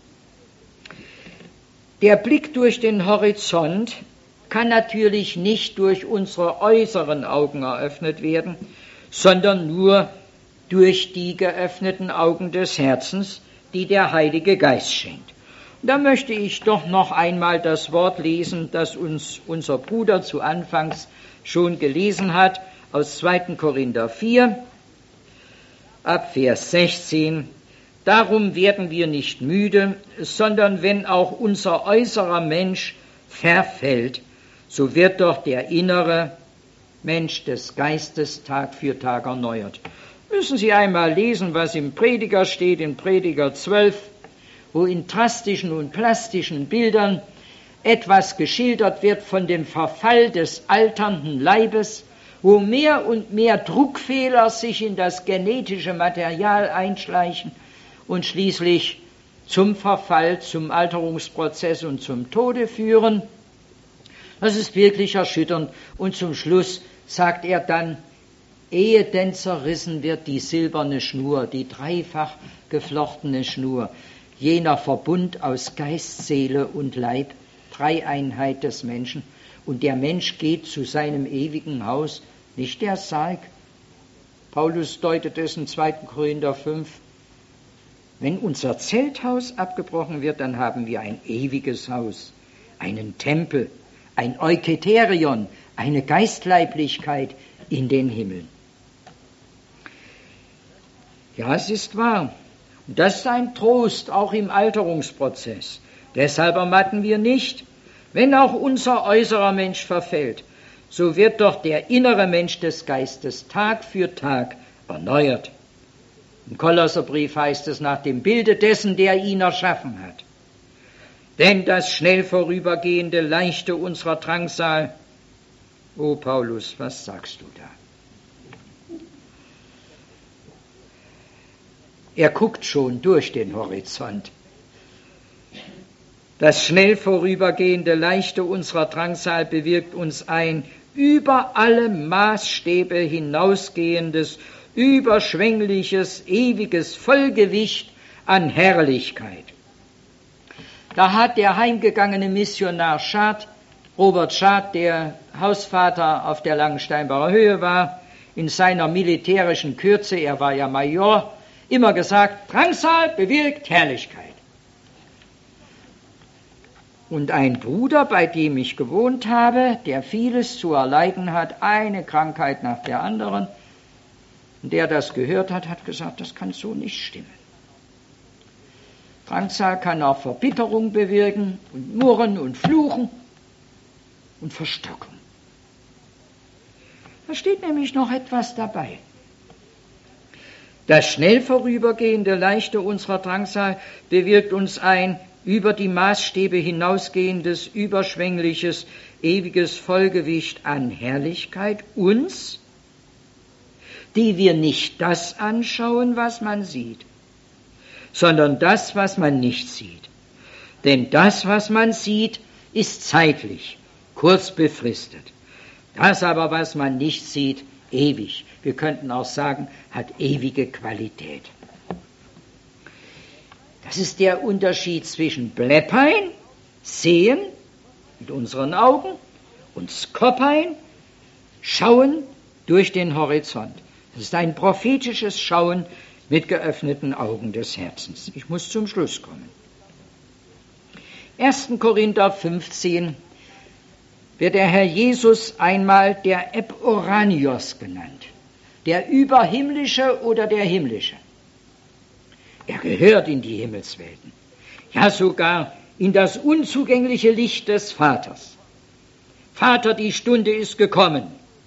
S1: Der Blick durch den Horizont kann natürlich nicht durch unsere äußeren Augen eröffnet werden, sondern nur durch die geöffneten Augen des Herzens, die der Heilige Geist schenkt. Da möchte ich doch noch einmal das Wort lesen, das uns unser Bruder zu Anfangs schon gelesen hat, aus zweiten Korinther vier, ab Vers sechzehn. Darum werden wir nicht müde, sondern wenn auch unser äußerer Mensch verfällt, so wird doch der innere Mensch des Geistes Tag für Tag erneuert. Müssen Sie einmal lesen, was im Prediger steht, in Prediger zwölf, wo in drastischen und plastischen Bildern etwas geschildert wird von dem Verfall des alternden Leibes, wo mehr und mehr Druckfehler sich in das genetische Material einschleichen und schließlich zum Verfall, zum Alterungsprozess und zum Tode führen. Das ist wirklich erschütternd. Und zum Schluss sagt er dann, ehe denn zerrissen wird die silberne Schnur, die dreifach geflochtene Schnur, jener Verbund aus Geist, Seele und Leib, Dreieinheit des Menschen. Und der Mensch geht zu seinem ewigen Haus, nicht der Sarg. Paulus deutet es in zweiten Korinther fünf. Wenn unser Zelthaus abgebrochen wird, dann haben wir ein ewiges Haus, einen Tempel, ein Euketerion, eine Geistleiblichkeit in den Himmeln. Ja, es ist wahr. Und das ist ein Trost, auch im Alterungsprozess. Deshalb ermatten wir nicht. Wenn auch unser äußerer Mensch verfällt, so wird doch der innere Mensch des Geistes Tag für Tag erneuert. Im Kolosserbrief heißt es nach dem Bilde dessen, der ihn erschaffen hat. Denn das schnell vorübergehende Leichte unserer Drangsal, o Paulus, was sagst du da? Er guckt schon durch den Horizont. Das schnell vorübergehende Leichte unserer Drangsal bewirkt uns ein über alle Maßstäbe hinausgehendes, überschwängliches, ewiges Vollgewicht an Herrlichkeit. Da hat der heimgegangene Missionar Schad, Robert Schad, der Hausvater auf der Langensteinbacher Höhe war, in seiner militärischen Kürze, er war ja Major, immer gesagt, Drangsal bewirkt Herrlichkeit. Und ein Bruder, bei dem ich gewohnt habe, der vieles zu erleiden hat, eine Krankheit nach der anderen, und der das gehört hat, hat gesagt, das kann so nicht stimmen. Drangsal kann auch Verbitterung bewirken und Murren und Fluchen und Verstockung. Da steht nämlich noch etwas dabei. Das schnell vorübergehende Leichte unserer Drangsal bewirkt uns ein über die Maßstäbe hinausgehendes, überschwängliches, ewiges Vollgewicht an Herrlichkeit uns, die wir nicht das anschauen, was man sieht, sondern das, was man nicht sieht. Denn das, was man sieht, ist zeitlich, kurz befristet. Das aber, was man nicht sieht, ewig. Wir könnten auch sagen, hat ewige Qualität. Das ist der Unterschied zwischen Bleppein, sehen mit unseren Augen, und Skopein, schauen durch den Horizont. Das ist ein prophetisches Schauen mit geöffneten Augen des Herzens. Ich muss zum Schluss kommen. ersten Korinther fünfzehn wird der Herr Jesus einmal der Eporanios genannt, der Überhimmlische oder der Himmlische. Er gehört in die Himmelswelten, ja sogar in das unzugängliche Licht des Vaters. Vater, die Stunde ist gekommen,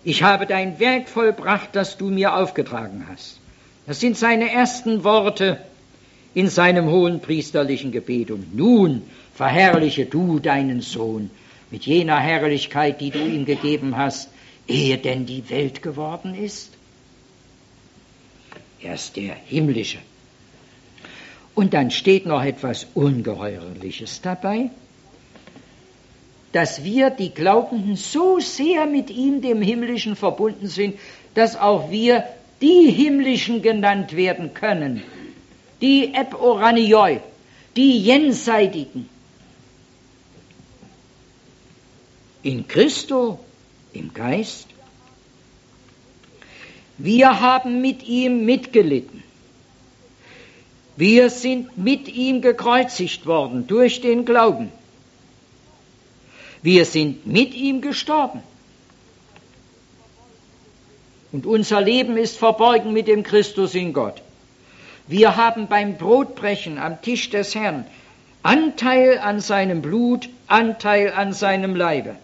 S1: Ich habe dein Werk vollbracht, das du mir aufgetragen hast. Das sind seine ersten Worte in seinem hohenpriesterlichen Gebet. Und nun verherrliche du deinen Sohn mit jener Herrlichkeit, die du ihm gegeben hast, ehe denn die Welt geworden ist. Er ist der Himmlische. Und dann steht noch etwas Ungeheuerliches dabei, dass wir, die Glaubenden, so sehr mit ihm, dem Himmlischen, verbunden sind, dass auch wir die Himmlischen genannt werden können, die Eporanioi, die Jenseitigen. In Christo, im Geist. Wir haben mit ihm mitgelitten. Wir sind mit ihm gekreuzigt worden durch den Glauben. Wir sind mit ihm gestorben. Und unser Leben ist verborgen mit dem Christus in Gott. Wir haben beim Brotbrechen am Tisch des Herrn Anteil an seinem Blut, Anteil an seinem Leibe.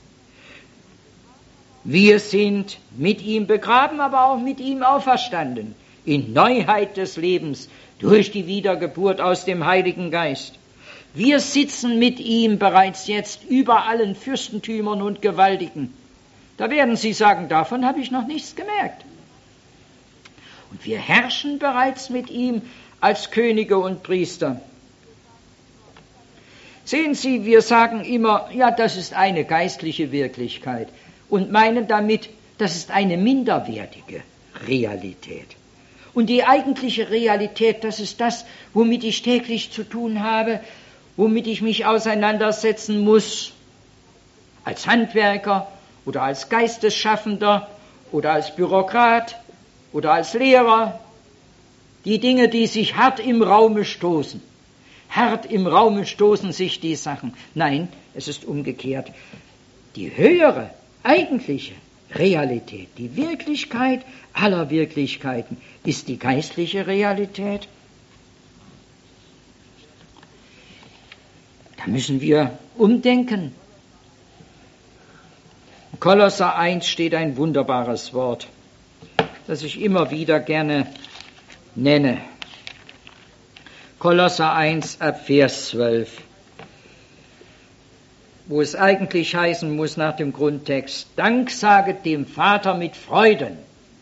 S1: Wir sind mit ihm begraben, aber auch mit ihm auferstanden, in Neuheit des Lebens, durch die Wiedergeburt aus dem Heiligen Geist. Wir sitzen mit ihm bereits jetzt über allen Fürstentümern und Gewaltigen. Da werden Sie sagen, davon habe ich noch nichts gemerkt. Und wir herrschen bereits mit ihm als Könige und Priester. Sehen Sie, wir sagen immer, ja, das ist eine geistliche Wirklichkeit und meinen damit, das ist eine minderwertige Realität. Und die eigentliche Realität, das ist das, womit ich täglich zu tun habe, womit ich mich auseinandersetzen muss, als Handwerker oder als Geistesschaffender oder als Bürokrat oder als Lehrer, die Dinge, die sich hart im Raume stoßen. Hart im Raume stoßen sich die Sachen. Nein, es ist umgekehrt. Die höhere, eigentliche Realität, die Wirklichkeit aller Wirklichkeiten, ist die geistliche Realität. Da müssen wir umdenken. In Kolosser eins steht ein wunderbares Wort, das ich immer wieder gerne nenne. Kolosser eins ab Vers zwölf, wo es eigentlich heißen muss nach dem Grundtext, Dank saget dem Vater mit Freuden.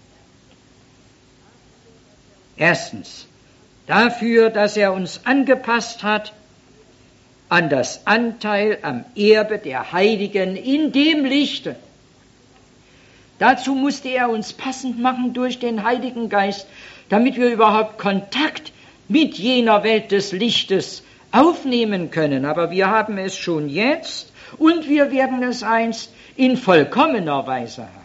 S1: Erstens, dafür, dass er uns angepasst hat an das Anteil am Erbe der Heiligen in dem Lichte. Dazu musste er uns passend machen durch den Heiligen Geist, damit wir überhaupt Kontakt mit jener Welt des Lichtes aufnehmen können. Aber wir haben es schon jetzt und wir werden es einst in vollkommener Weise haben.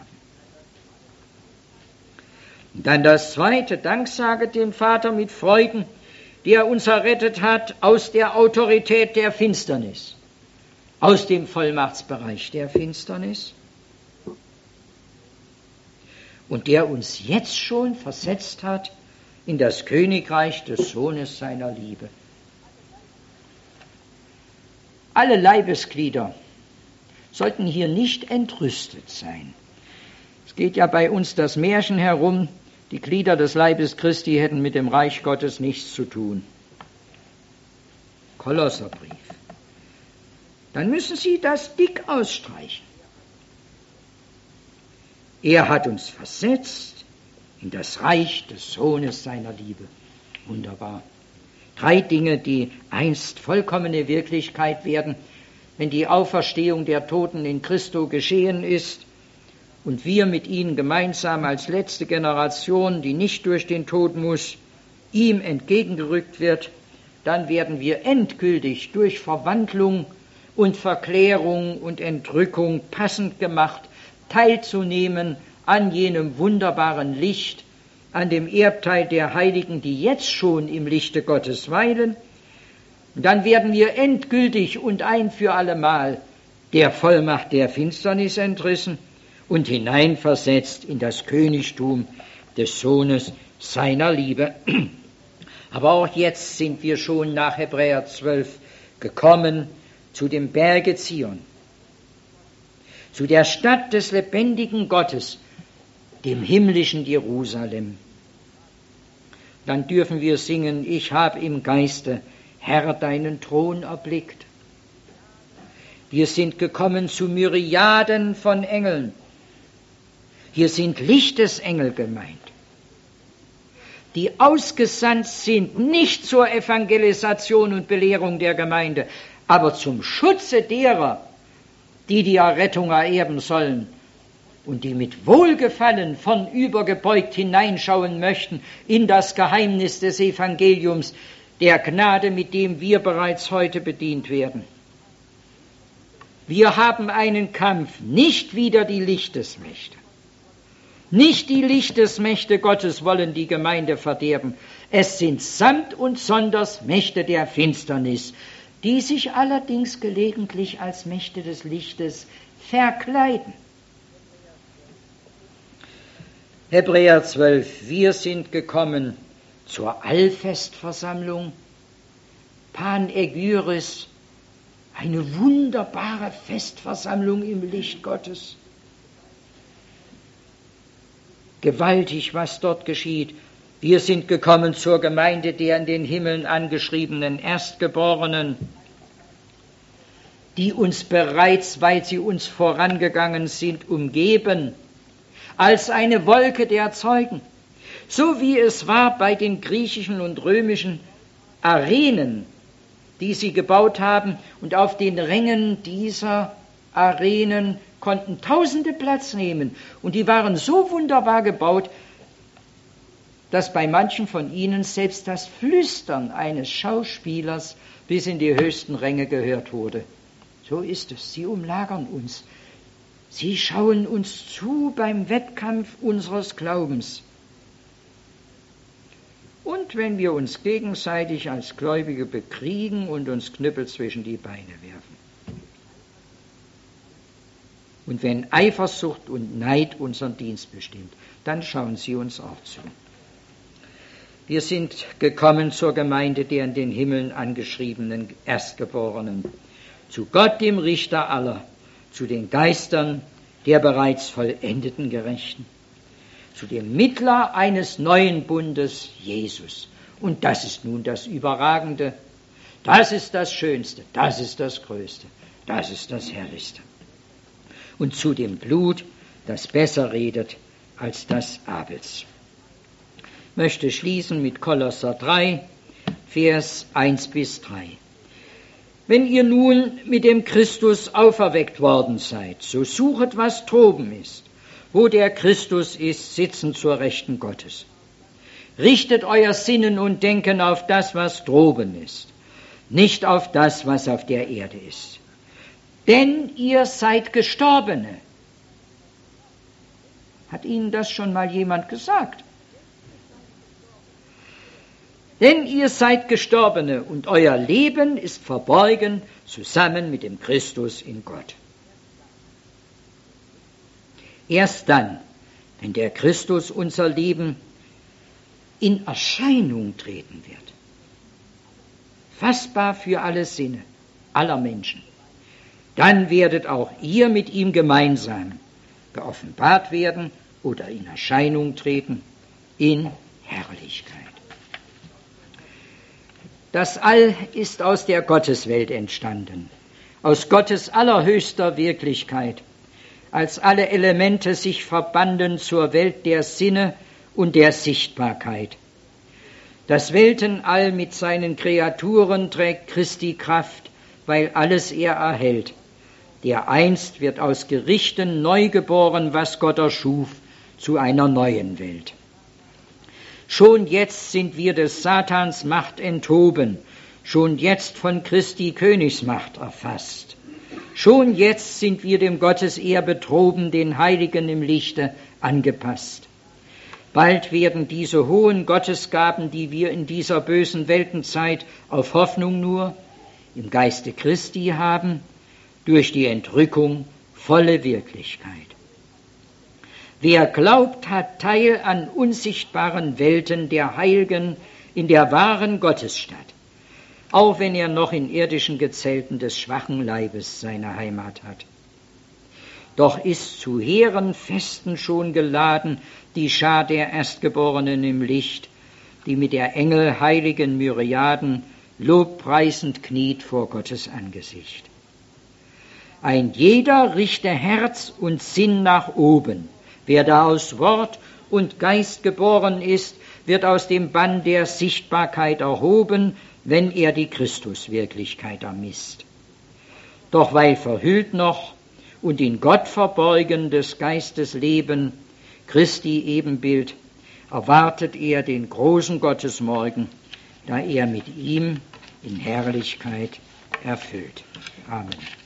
S1: Und dann das Zweite, Dank saget dem Vater mit Freuden, der uns errettet hat aus der Autorität der Finsternis, aus dem Vollmachtsbereich der Finsternis und der uns jetzt schon versetzt hat in das Königreich des Sohnes seiner Liebe. Alle Leibesglieder sollten hier nicht entrüstet sein. Es geht ja bei uns das Märchen herum, die Glieder des Leibes Christi hätten mit dem Reich Gottes nichts zu tun. Kolosserbrief. Dann müssen Sie das dick ausstreichen. Er hat uns versetzt in das Reich des Sohnes seiner Liebe. Wunderbar. Drei Dinge, die einst vollkommene Wirklichkeit werden, wenn die Auferstehung der Toten in Christo geschehen ist und wir mit ihnen gemeinsam als letzte Generation, die nicht durch den Tod muss, ihm entgegengerückt wird, dann werden wir endgültig durch Verwandlung und Verklärung und Entrückung passend gemacht, teilzunehmen an jenem wunderbaren Licht, an dem Erbteil der Heiligen, die jetzt schon im Lichte Gottes weilen. Und dann werden wir endgültig und ein für allemal der Vollmacht der Finsternis entrissen und hineinversetzt in das Königtum des Sohnes seiner Liebe. Aber auch jetzt sind wir schon nach Hebräer zwölf gekommen zu dem Berge Zion, zu der Stadt des lebendigen Gottes, dem himmlischen Jerusalem. Dann dürfen wir singen, ich habe im Geiste, Herr, deinen Thron erblickt. Wir sind gekommen zu Myriaden von Engeln. Hier sind Lichtesengel gemeint, die ausgesandt sind, nicht zur Evangelisation und Belehrung der Gemeinde, aber zum Schutze derer, die die Errettung ererben sollen und die mit Wohlgefallen vornübergebeugt hineinschauen möchten in das Geheimnis des Evangeliums, der Gnade, mit dem wir bereits heute bedient werden. Wir haben einen Kampf, nicht wider die Lichtesmächte. Nicht die Lichtesmächte Gottes wollen die Gemeinde verderben. Es sind samt und sonders Mächte der Finsternis, die sich allerdings gelegentlich als Mächte des Lichtes verkleiden. Hebräer zwölf, wir sind gekommen zur Allfestversammlung, Panegyris, eine wunderbare Festversammlung im Licht Gottes. Gewaltig, was dort geschieht. Wir sind gekommen zur Gemeinde der in den Himmeln angeschriebenen Erstgeborenen, die uns bereits, weil sie uns vorangegangen sind, umgeben, als eine Wolke der Zeugen. So wie es war bei den griechischen und römischen Arenen, die sie gebaut haben, und auf den Rängen dieser Arenen konnten Tausende Platz nehmen, und die waren so wunderbar gebaut, dass bei manchen von ihnen selbst das Flüstern eines Schauspielers bis in die höchsten Ränge gehört wurde. So ist es, sie umlagern uns. Sie schauen uns zu beim Wettkampf unseres Glaubens. Und wenn wir uns gegenseitig als Gläubige bekriegen und uns Knüppel zwischen die Beine werfen. Und wenn Eifersucht und Neid unseren Dienst bestimmt, dann schauen sie uns auch zu. Wir sind gekommen zur Gemeinde der in den Himmeln angeschriebenen Erstgeborenen, zu Gott, dem Richter aller, zu den Geistern der bereits vollendeten Gerechten, zu dem Mittler eines neuen Bundes, Jesus. Und das ist nun das Überragende, das ist das Schönste, das ist das Größte, das ist das Herrlichste. Und zu dem Blut, das besser redet als das Abels. Ich möchte schließen mit Kolosser drei, Vers eins bis drei. Wenn ihr nun mit dem Christus auferweckt worden seid, so suchet, was droben ist. Wo der Christus ist, sitzen zur Rechten Gottes. Richtet euer Sinnen und Denken auf das, was droben ist, nicht auf das, was auf der Erde ist. Denn ihr seid Gestorbene. Hat Ihnen das schon mal jemand gesagt? Denn ihr seid Gestorbene und euer Leben ist verborgen zusammen mit dem Christus in Gott. Erst dann, wenn der Christus unser Leben in Erscheinung treten wird, fassbar für alle Sinne aller Menschen, dann werdet auch ihr mit ihm gemeinsam geoffenbart werden oder in Erscheinung treten in Herrlichkeit. Das All ist aus der Gotteswelt entstanden, aus Gottes allerhöchster Wirklichkeit, als alle Elemente sich verbanden zur Welt der Sinne und der Sichtbarkeit. Das Weltenall mit seinen Kreaturen trägt Christi Kraft, weil alles er erhält. Der einst wird aus Gerichten neu geboren, was Gott erschuf, zu einer neuen Welt. Schon jetzt sind wir des Satans Macht enthoben, schon jetzt von Christi Königsmacht erfasst. Schon jetzt sind wir dem Gottesehr betroben, den Heiligen im Lichte angepasst. Bald werden diese hohen Gottesgaben, die wir in dieser bösen Weltenzeit auf Hoffnung nur im Geiste Christi haben, durch die Entrückung volle Wirklichkeit. Wer glaubt, hat Teil an unsichtbaren Welten der Heiligen in der wahren Gottesstadt, auch wenn er noch in irdischen Gezelten des schwachen Leibes seine Heimat hat. Doch ist zu hehren Festen schon geladen die Schar der Erstgeborenen im Licht, die mit der Engel heiligen Myriaden lobpreisend kniet vor Gottes Angesicht. Ein jeder richte Herz und Sinn nach oben. Wer da aus Wort und Geist geboren ist, wird aus dem Bann der Sichtbarkeit erhoben, wenn er die Christuswirklichkeit ermisst. Doch weil verhüllt noch und in Gott verborgen des Geistes Leben, Christi Ebenbild, erwartet er den großen Gottesmorgen, da er mit ihm in Herrlichkeit erfüllt. Amen.